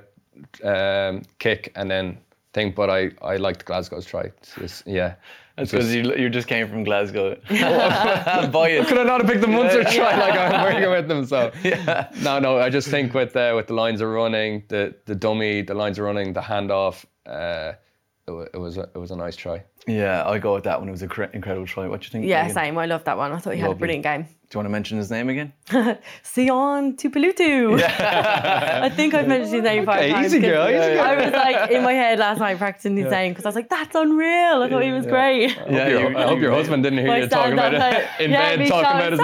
kick and then thing, but I liked Glasgow's try. That's because you just came from Glasgow. Could I not have picked the Munster try like I'm working with them? So no. I just think with the lines of running, the dummy, the lines of running, the handoff, it was a nice try. Yeah, I go with that one. It was an incredible try. What do you think? Yeah, Megan? same. I love that one. I thought he had a brilliant game. Do you want to mention his name again? Sion Tuipulotu. I think I've mentioned his name 5 times. Easy girl. I was like in my head last night practicing his name because I was like, that's unreal. I thought he was great. I hope your husband didn't hear you talking about it in bed, talking about his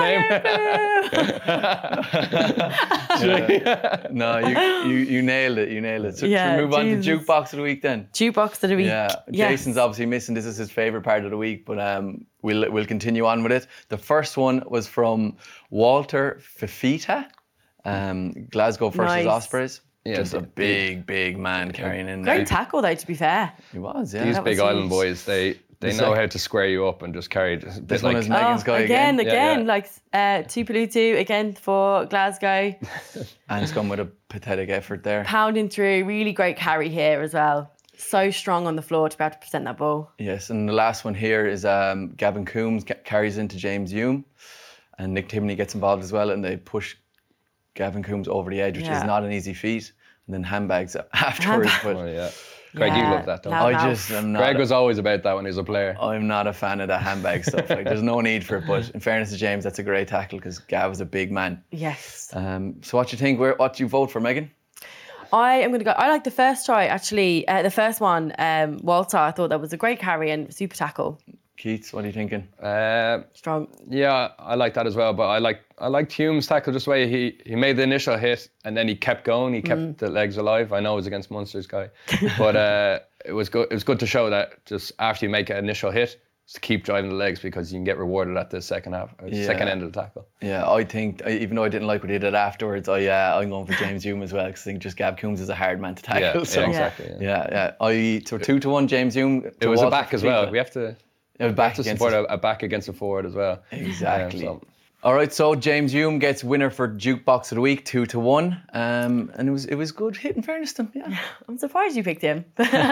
name. No, you nailed it. You nailed it. So should we move on to Jukebox of the Week then? Jukebox of the Week. Yeah, Jason's obviously missing. This is his favourite part of the week, but we'll continue on with it. The first one was from Walter Fifita, Glasgow versus Ospreys. Yeah, just a big man carrying in there. Great tackle though, to be fair. He was, yeah. These big island boys, they know how to square you up and just carry. This one is Megan's guy again. Like Tuipulotu again for Glasgow. And it's gone with a pathetic effort there. Pounding through, really great carry here as well. So strong on the floor to be able to present that ball. Yes, and the last one here is Gavin Coombs carries into James Hume, and Nick Timoney gets involved as well, and they push Gavin Coombs over the edge, which is not an easy feat, and then handbags afterwards. Greg, you love that, don't you? I'm not. Greg was always about that when he was a player. I'm not a fan of that handbag stuff. Like, there's no need for it. But in fairness to James, that's a great tackle because Gav is a big man. Yes. So what do you think? What do you vote for, Megan? I am going to go. I like the first try actually. The first one, Walter. I thought that was a great carry and super tackle. Keats, what are you thinking? Strong. Yeah, I like that as well. But I liked Hume's tackle just the way he made the initial hit and then he kept going. He kept the legs alive. I know it was against Munster's guy, but it was good. It was good to show that just after you make an initial hit, just to keep driving the legs because you can get rewarded at the second end of the tackle. Yeah, I think even though I didn't like what he did afterwards, I'm going for James Hume as well because I think just Gav Coombs is a hard man to tackle. Yeah, exactly. Yeah. So 2-1 James Hume. It was a back as well. We have to. It was back to support a back against a forward as well. Exactly. All right, so James Hume gets winner for Jukebox of the Week, 2-1, and it was good hit in fairness to him. Yeah. I'm surprised you picked him.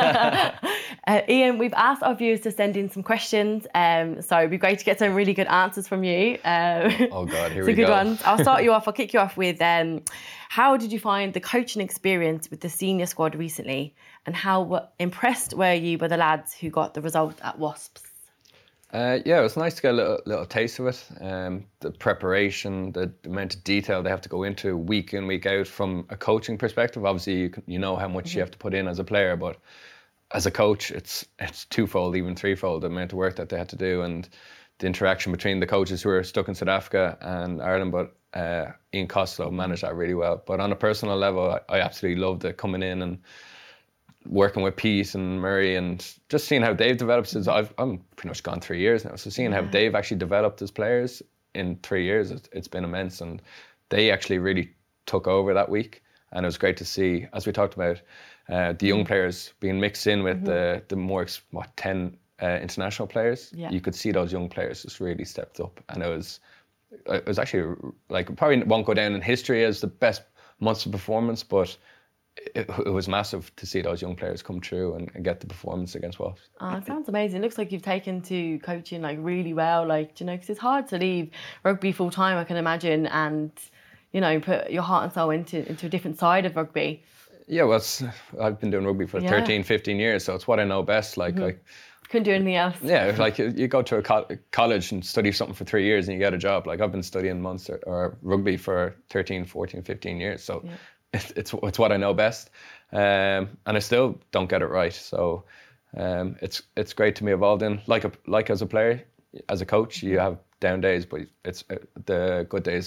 Ian, we've asked our viewers to send in some questions, so it'd be great to get some really good answers from you. Oh God, here we go. Some good ones. I'll start you off. I'll kick you off with how did you find the coaching experience with the senior squad recently, and how impressed were you by the lads who got the result at Wasps? Yeah, it was nice to get a little taste of it. The preparation, the amount of detail they have to go into week in, week out from a coaching perspective. Obviously, you know how much you have to put in as a player, but as a coach, it's twofold, even threefold, the amount of work that they had to do and the interaction between the coaches who are stuck in South Africa and Ireland. But Ian Costello managed that really well. But on a personal level, I absolutely loved it, coming in and working with Pete and Murray and just seeing how they've developed since I'm pretty much gone 3 years now. So seeing how they've actually developed as players in 3 years, it's been immense. And they actually really took over that week. And it was great to see, as we talked about, the young players being mixed in with the more, 10 international players. Yeah. You could see those young players just really stepped up. And it was actually, like, probably won't go down in history as the best Munster performance, but it was massive to see those young players come through and get the performance against Wasps. Oh, it sounds amazing. It looks like you've taken to coaching like really well, like, you know, because it's hard to leave rugby full time, I can imagine, and, you know, put your heart and soul into a different side of rugby. Yeah, well, I've been doing rugby for 13, 15 years, so it's what I know best. Like, couldn't do anything else. Yeah, like you go to a college and study something for 3 years and you get a job. Like, I've been studying Munster or rugby for 13, 14, 15 years, so it's what I know best, and I still don't get it right. So it's great to be involved in. Like as a player, as a coach, you have down days, but it's the good days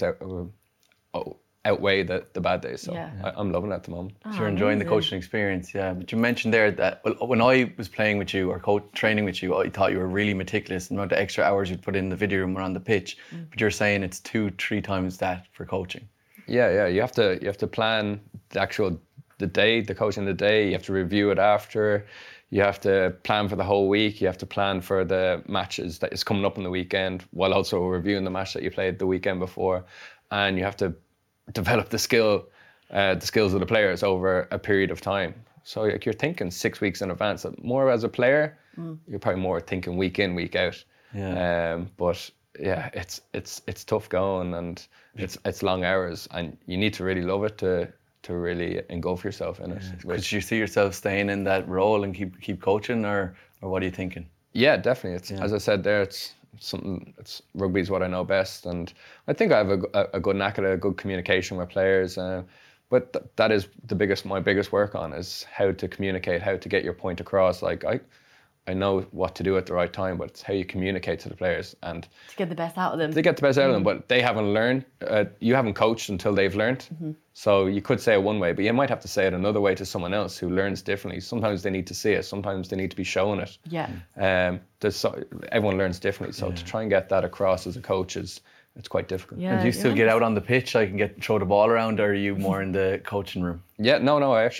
outweigh the bad days. So I'm loving it at the moment. So you're enjoying the coaching experience, yeah. But you mentioned there that when I was playing with you or training with you, I thought you were really meticulous and the amount of extra hours you'd put in the video room or on the pitch. But you're saying it's 2-3 times that for coaching. Yeah. You have to plan the day, the coaching the day. You have to review it after. You have to plan for the whole week. You have to plan for the matches that is coming up on the weekend, while also reviewing the match that you played the weekend before. And you have to develop the skills of the players over a period of time. So like, you're thinking 6 weeks in advance. More as a player, you're probably more thinking week in, week out. Yeah. But yeah, it's tough going, and it's long hours, and you need to really love it to really engulf yourself in it. Could you see yourself staying in that role and keep coaching, or what are you thinking? Yeah, definitely. As I said there, it's rugby is what I know best, and I think I have a good knack at it, a good communication with players. But that is my biggest work on, is how to communicate, how to get your point across. Like, I know what to do at the right time, but it's how you communicate to the players and to get the best out of them. They get the best out of them, but they haven't learned. You haven't coached until they've learned. So you could say it one way, but you might have to say it another way to someone else who learns differently. Sometimes they need to see it. Sometimes they need to be shown it. Yeah. Everyone learns differently. So to try and get that across as a coach it's quite difficult. Yeah, and do you still get out on the pitch, like, and throw the ball around, or are you more in the coaching room? Yeah, no,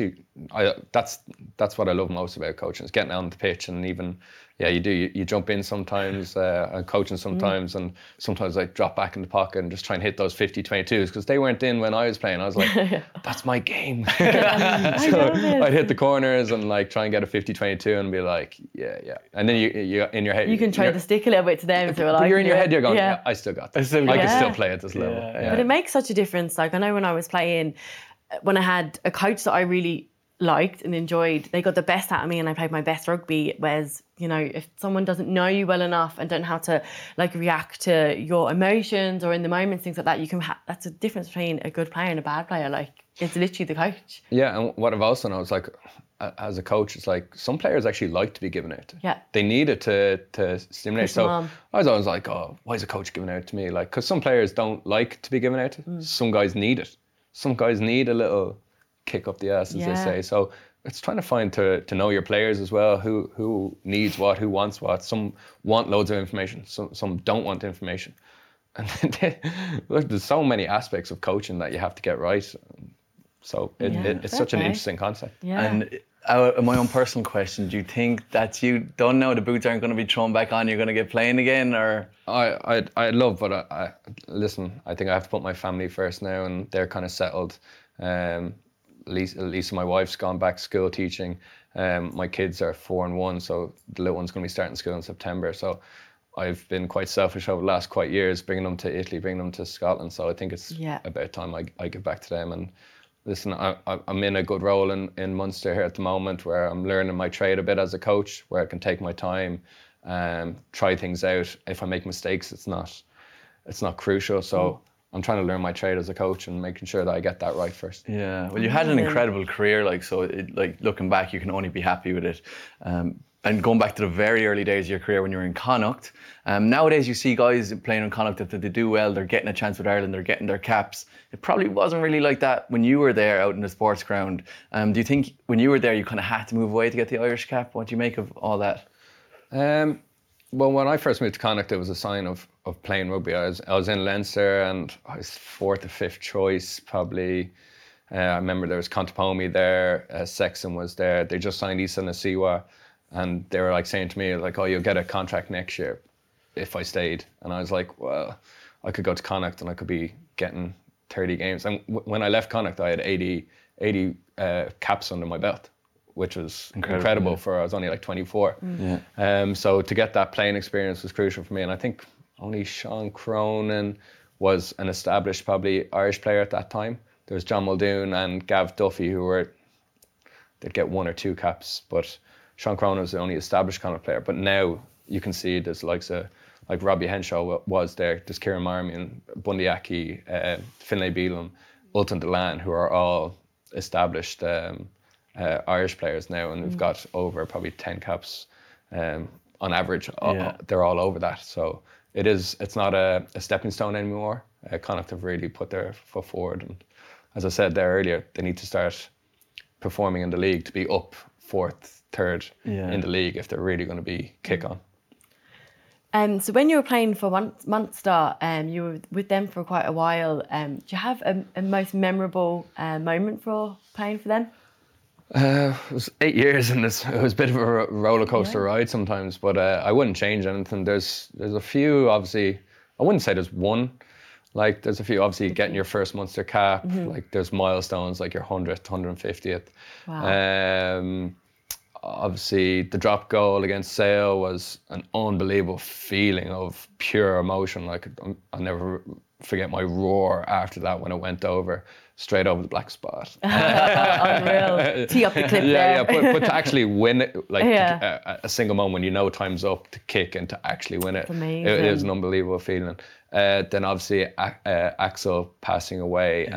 that's what I love most about coaching, is getting out on the pitch. And even, you jump in sometimes, and coaching sometimes, and sometimes I drop back in the pocket and just try and hit those 50-22s, because they weren't in when I was playing. I was like, that's my game. So I'd hit the corners and like try and get a 50-22 and be like, yeah. And then you in your head, you can trade the stick a little bit to them. So like, you're in your head, you're going, I still got this. I can still play at this level. Yeah. But it makes such a difference. Like, I know when I was playing, when I had a coach that I really liked and enjoyed, they got the best out of me and I played my best rugby. Whereas, you know, if someone doesn't know you well enough and don't know how to like react to your emotions or in the moments, things like that, you can that's the difference between a good player and a bad player. Like, it's literally the coach. Yeah, and what I've also known is, like, as a coach, it's like some players actually like to be given out. Yeah. They need it to stimulate. So I was always like, oh, why is a coach giving out to me? Like, because some players don't like to be given out. Some guys need it. Some guys need a little kick up the ass, as they say. So it's trying to find to know your players as well, who needs what, who wants what. Some want loads of information, some don't want information. And look, there's so many aspects of coaching that you have to get right. So it's such an interesting concept. Yeah. And my own personal question, do you think that you don't know the boots aren't going to be thrown back on, you're going to get playing again, or? I'd love, but listen, I think I have to put my family first now, and they're kind of settled. Lisa, my wife's gone back to school teaching. My kids are 4 and 1, so the little one's going to be starting school in September. So I've been quite selfish over the last years, bringing them to Italy, bringing them to Scotland. So I think it's about time I get back to them. And listen, I'm in a good role in Munster here at the moment, where I'm learning my trade a bit as a coach, where I can take my time try things out. If I make mistakes, it's not crucial. So I'm trying to learn my trade as a coach and making sure that I get that right first. Yeah, well, you had an incredible career, looking back, you can only be happy with it. And going back to the very early days of your career when you were in Connacht, nowadays you see guys playing in Connacht that they do well, they're getting a chance with Ireland, they're getting their caps. It probably wasn't really like that when you were there out in the sports ground. Do you think when you were there you kind of had to move away to get the Irish cap? What do you make of all that? Well, when I first moved to Connacht, it was a sign of playing rugby. I was in Leinster and I was 4th or 5th choice probably. I remember there was Contapomi there, Sexton was there. They just signed Issa Nasiwa. And they were like saying to me, like, oh, you'll get a contract next year if I stayed. And I was like, well, I could go to Connacht and I could be getting 30 games. And when I left Connacht, I had 80 caps under my belt, which was incredible for, I was only like 24. So to get that playing experience was crucial for me. And I think only Sean Cronin was an established, probably Irish player at that time. There was John Muldoon and Gav Duffy they'd get 1 or 2 caps, but Sean Cronin was the only established kind of player. But now you can see there's like Robbie Henshaw was there, there's Kieran Marmion, Bundy Aki, Finlay Beelum, Ultan Delan, who are all established Irish players now, and we've got over probably 10 caps on average. They're all over that. So it's not a stepping stone anymore. Connacht have really put their foot forward, and as I said there earlier, they need to start performing in the league to be up 4th, 3rd in the league if they're really going to be kick on. So when you were playing for Munster, you were with them for quite a while. Do you have a most memorable moment for playing for them? It was 8 years, and it was a bit of a roller coaster ride sometimes, but I wouldn't change anything. There's a few, obviously. I wouldn't say there's one. Like, there's a few, obviously, getting your first Munster cap. Like, there's milestones, like your 100th, 150th. Wow. Obviously, the drop goal against Sale was an unbelievable feeling of pure emotion. Like, I'll never forget my roar after that when it went straight over the black spot. Unreal. Tee up the clip there. Yeah, but to actually win it, like a single moment when you know time's up to kick and to actually win it, it is an unbelievable feeling. Then obviously Axel passing away,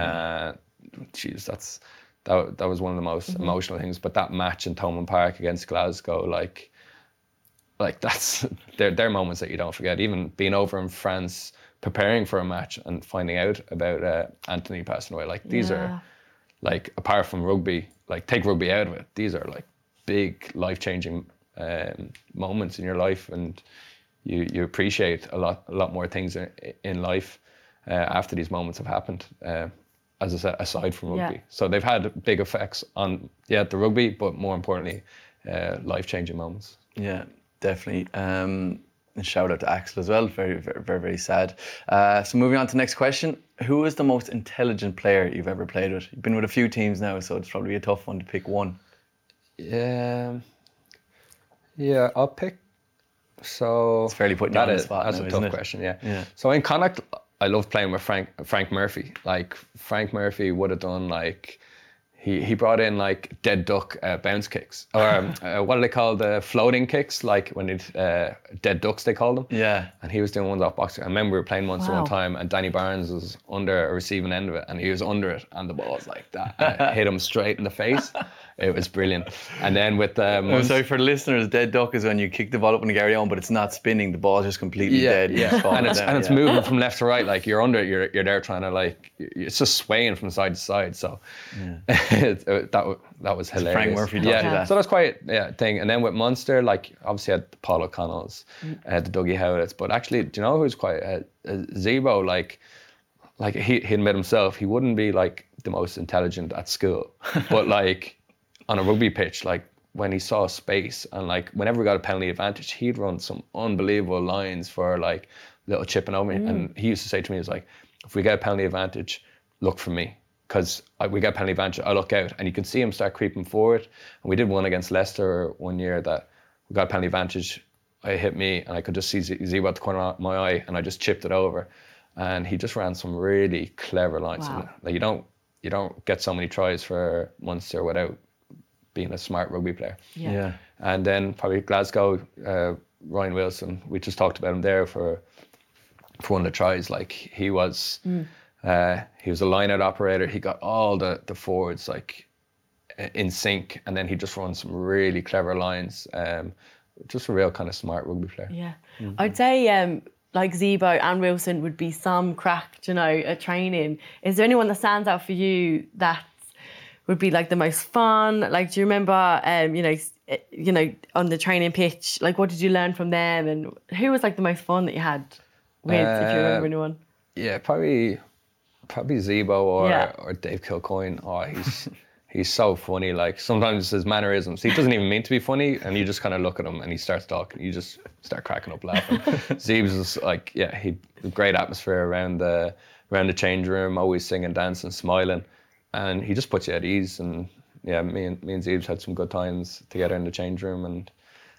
that was one of the most emotional things. But that match in Thomond Park against Glasgow, like that's they're moments that you don't forget. Even being over in France, preparing for a match and finding out about Anthony passing away, like these are, like, apart from rugby, like take rugby out of it, these are like big life-changing moments in your life, and you appreciate a lot more things in life after these moments have happened. As I said, aside from rugby. So they've had big effects on the rugby, but more importantly, life-changing moments. Yeah, definitely. And shout out to Axel as well. Very, very, very, very sad. So moving on to the next question. Who is the most intelligent player you've ever played with? You've been with a few teams now, so it's probably a tough one to pick one. Yeah, I'll pick. So it's fairly putting you on the spot. That's a tough question. Yeah. So in Connacht, I loved playing with Frank Murphy. Like, Frank Murphy would have done, like, he brought in like dead duck bounce kicks, or what do they call the floating kicks? Like when it dead ducks they call them. Yeah. And he was doing ones off boxing. I remember we were playing Munster one time, and Danny Barnes was under a receiving end of it, and he was under it, and the ball was like that. And it hit him straight in the face. It was brilliant. And then with sorry for the listeners, dead duck is when you kick the ball up in the Gary-Own, but it's not spinning. The ball's just completely dead. Yeah. And it's moving from left to right. Like you're under it. You're there trying to, like, it's just swaying from side to side. So that was hilarious. Frank Murphy taught you that. So that's quite a thing. And then with Munster, like obviously I had Paul O'Connell's, the Dougie Howlett's, but actually, do you know who's quite Zebo? Like he admit himself, he wouldn't be like the most intelligent at school, but like on a rugby pitch, like when he saw space and like whenever we got a penalty advantage, he'd run some unbelievable lines for like little chipping over me. And he used to say to me, he was like, if we get a penalty advantage, look for me. Because we get a penalty advantage, I look out, and you can see him start creeping forward. And we did one against Leicester one year that we got a penalty advantage. It hit me, and I could just see Zebo at the corner of my eye, and I just chipped it over. And he just ran some really clever lines. Wow. Like you don't get so many tries for Munster without being a smart rugby player. Yeah. And then probably Glasgow, Ryan Wilson, we just talked about him there for one of the tries. Like he was a line-out operator. He got all the forwards like in sync, and then he just runs some really clever lines. Just a real kind of smart rugby player. Yeah, I'd say like Zebo and Wilson would be some crack, you know, at training. Is there anyone that stands out for you that would be like the most fun? Like, do you remember, you know, on the training pitch, like what did you learn from them, and who was like the most fun that you had with, if you remember anyone? Yeah, probably Zebo or Dave Kilcoyne. Oh, he's so funny. Like sometimes his mannerisms, he doesn't even mean to be funny, and you just kind of look at him and he starts talking. You just start cracking up laughing. Zeebs was like, he had a great atmosphere around the change room, always singing, dancing, smiling, and he just puts you at ease. And yeah, me and Zeebs had some good times together in the change room, and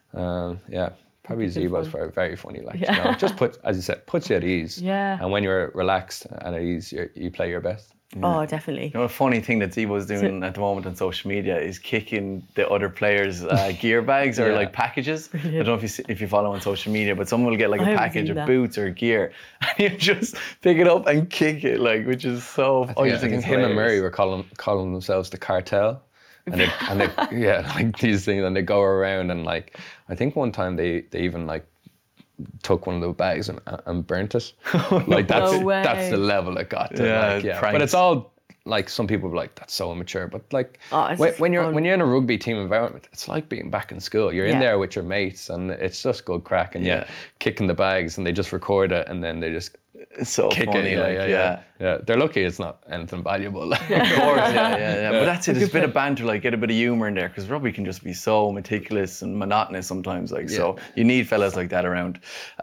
probably Zebo's very, very funny. Like, you know, just as you said, puts you at ease. Yeah. And when you're relaxed and at ease, you play your best. Oh, definitely. You know, a funny thing that Zebo's doing at the moment on social media is kicking the other players' gear bags or like packages. Brilliant. I don't know if you follow on social media, but someone will get like a package of boots or gear, and you just pick it up and kick it, like, which is so. I think him and Murray were calling themselves the cartel. And they like these things, and they go around, and like I think one time they even like took one of the bags and burnt it. Like that's the level it got to. But it's all like, some people are like, that's so immature, but like when you're in a rugby team environment, it's like being back in school. You're in there with your mates, and it's just good crack, and you're kicking the bags, and they just record it, and then they just it's so kick funny. Yeah. They're lucky it's not anything valuable. Of course, But that's it. There's a bit of banter, like get a bit of humour in there, because rugby can just be so meticulous and monotonous sometimes. Like so, you need fellas like that around.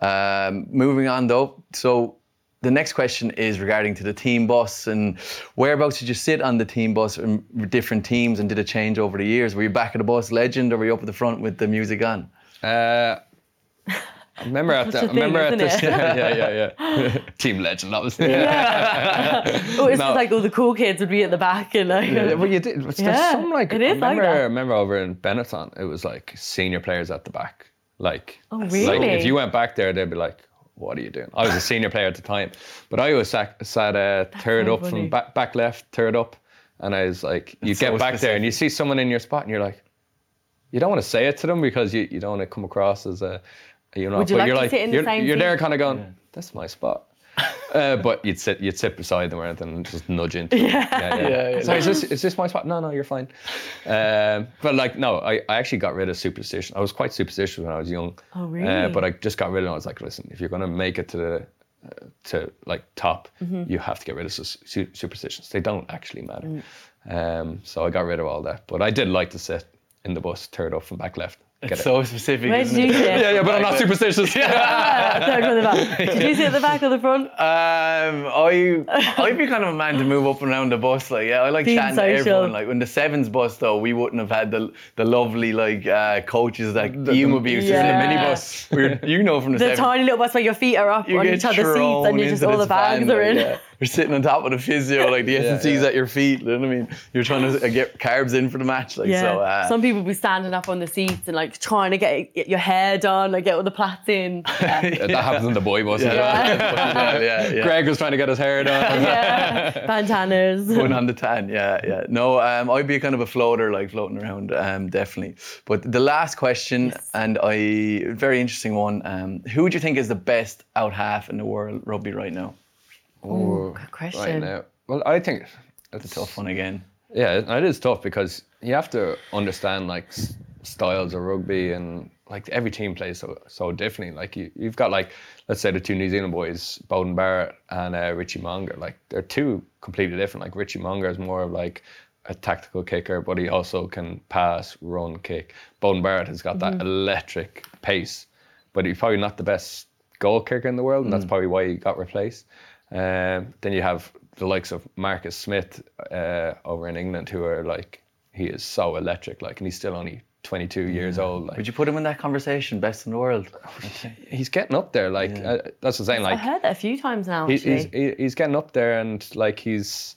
Moving on though, so the next question is regarding to the team bus, and whereabouts did you sit on the team bus in different teams, and did it change over the years? Were you back of the bus legend, or were you up at the front with the music on? I remember at this, team legend, obviously. It's like all the cool kids would be at the back, and like. Well, you did. There's some like. I remember over in Benetton, it was like senior players at the back. Like, oh really? Like if you went back there, they'd be like, "What are you doing?" I was a senior player at the time, but I was sat third up from back left, third up, and I was like, you get back there and you see someone in your spot, and you're like, you don't want to say it to them because you don't want to come across as a. You know, would you but like to sit in the same you're seat? there kind of going, that's my spot. But you'd sit beside them or anything and just nudge into them. So is this my spot? No, you're fine. But like, no, I actually got rid of superstition. I was quite superstitious when I was young. Oh, really? But I just got rid of it. I was like, listen, if you're going to make it to like top, you have to get rid of superstitions. They don't actually matter. So I got rid of all that. But I did like to sit in the bus, third up from back left. It's so specific. Where did you sit? Yeah, but I'm not superstitious. Third from the back. Did you sit at the back or the front? I'd be kind of a man to move up and around the bus. Like, I like Team chatting to everyone. Like when the sevens bus though, we wouldn't have had the lovely like coaches that Ian would be used to. The minibus. You know from the sevens. Tiny little bus where your feet are up on each other's seats, and you just all the bags are in. You're sitting on top of the physio, like the S&C's at your feet. You know what I mean? You're trying to get carbs in for the match. Like so. Some people be standing up on the seats and like trying to get your hair done, like get all the plaits in. That happens in the boy bus as well. Greg was trying to get his hair done. Bandanas. Going on the tan, No, I'd be kind of a floater, like floating around, definitely. But the last question, and very interesting one. Who do you think is the best out half in the world rugby right now? Oh, good question. Right now. Well, I think it's a tough one again. Yeah, it is tough because you have to understand like styles of rugby, and like every team plays so differently. Like you've got like, let's say the two New Zealand boys, Beauden Barrett and Richie Monger. Like they're two completely different. Like Richie Monger is more of like a tactical kicker, but he also can pass, run, kick. Beauden Barrett has got that electric pace, but he's probably not the best goal kicker in the world, and that's probably why he got replaced. Then you have the likes of Marcus Smith over in England, who are like, he is so electric, like, and he's still only 22 years old. Like, would you put him in that conversation, best in the world? He's getting up there, like that's what I'm saying. Like, I've heard that a few times now. Actually, he's getting up there, and like he's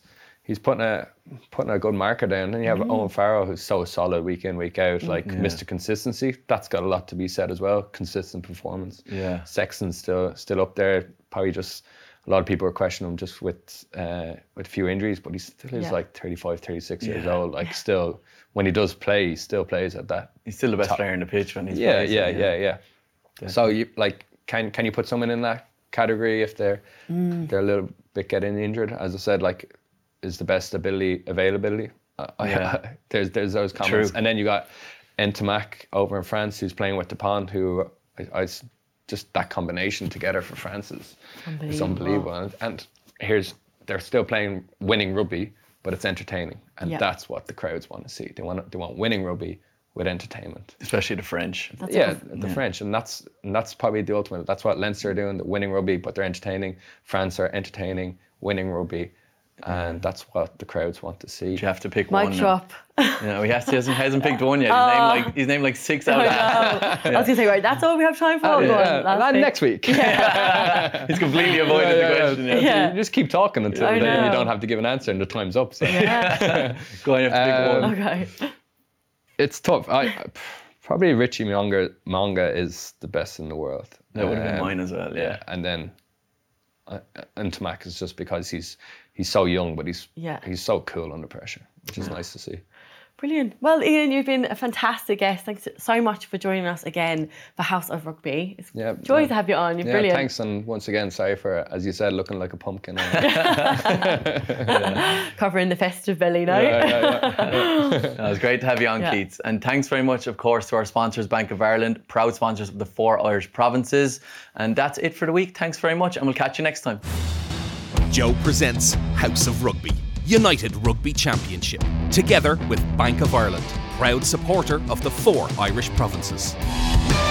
he's putting a good marker down. And then you have Owen Farrell, who's so solid week in, week out, like Mr. Consistency. That's got a lot to be said as well. Consistent performance. Yeah. Sexton's still up there. Probably just a lot of people are questioning him just with a few injuries, but he still is like 35, 36 years old. Like still, when he does play, he still plays at that. He's still the best player in the pitch when he's playing. Yeah. So you like, can you put someone in that category if they're a little bit getting injured? As I said, like, is the best availability? There's those comments. True. And then you got Ntamack over in France, who's playing with Dupont, who I just that combination together for France is unbelievable. And they're still playing winning rugby, but it's entertaining, and that's what the crowds want to see. They want winning rugby with entertainment, especially the French. The French, and that's probably the ultimate. That's what Leinster are doing, the winning rugby, but they're entertaining. France are entertaining, winning rugby. And that's what the crowds want to see. You have to pick one. Mic drop. He hasn't picked one yet. He's named like 6 out of that. I was going to say, right, that's all we have time for. Next week. He's completely avoided the question. You just keep talking until you don't have to give an answer and the time's up. So. Go on, you have to pick one. Okay. It's tough. Probably Richie Mo'unga is the best in the world. That would have been mine as well, yeah. And then Ntamack is just because he's so young, but he's so cool under pressure, which is nice to see. Brilliant. Well, Ian, you've been a fantastic guest. Thanks so much for joining us again for House of Rugby. It's a joy to have you on. You're brilliant. Thanks, and once again, sorry for, as you said, looking like a pumpkin. Covering the festive belly, no? It was great to have you on, Keats. And thanks very much, of course, to our sponsors, Bank of Ireland, proud sponsors of the 4 Irish provinces. And that's it for the week. Thanks very much, and we'll catch you next time. Joe presents House of Rugby, United Rugby Championship, together with Bank of Ireland, proud supporter of the 4 Irish provinces.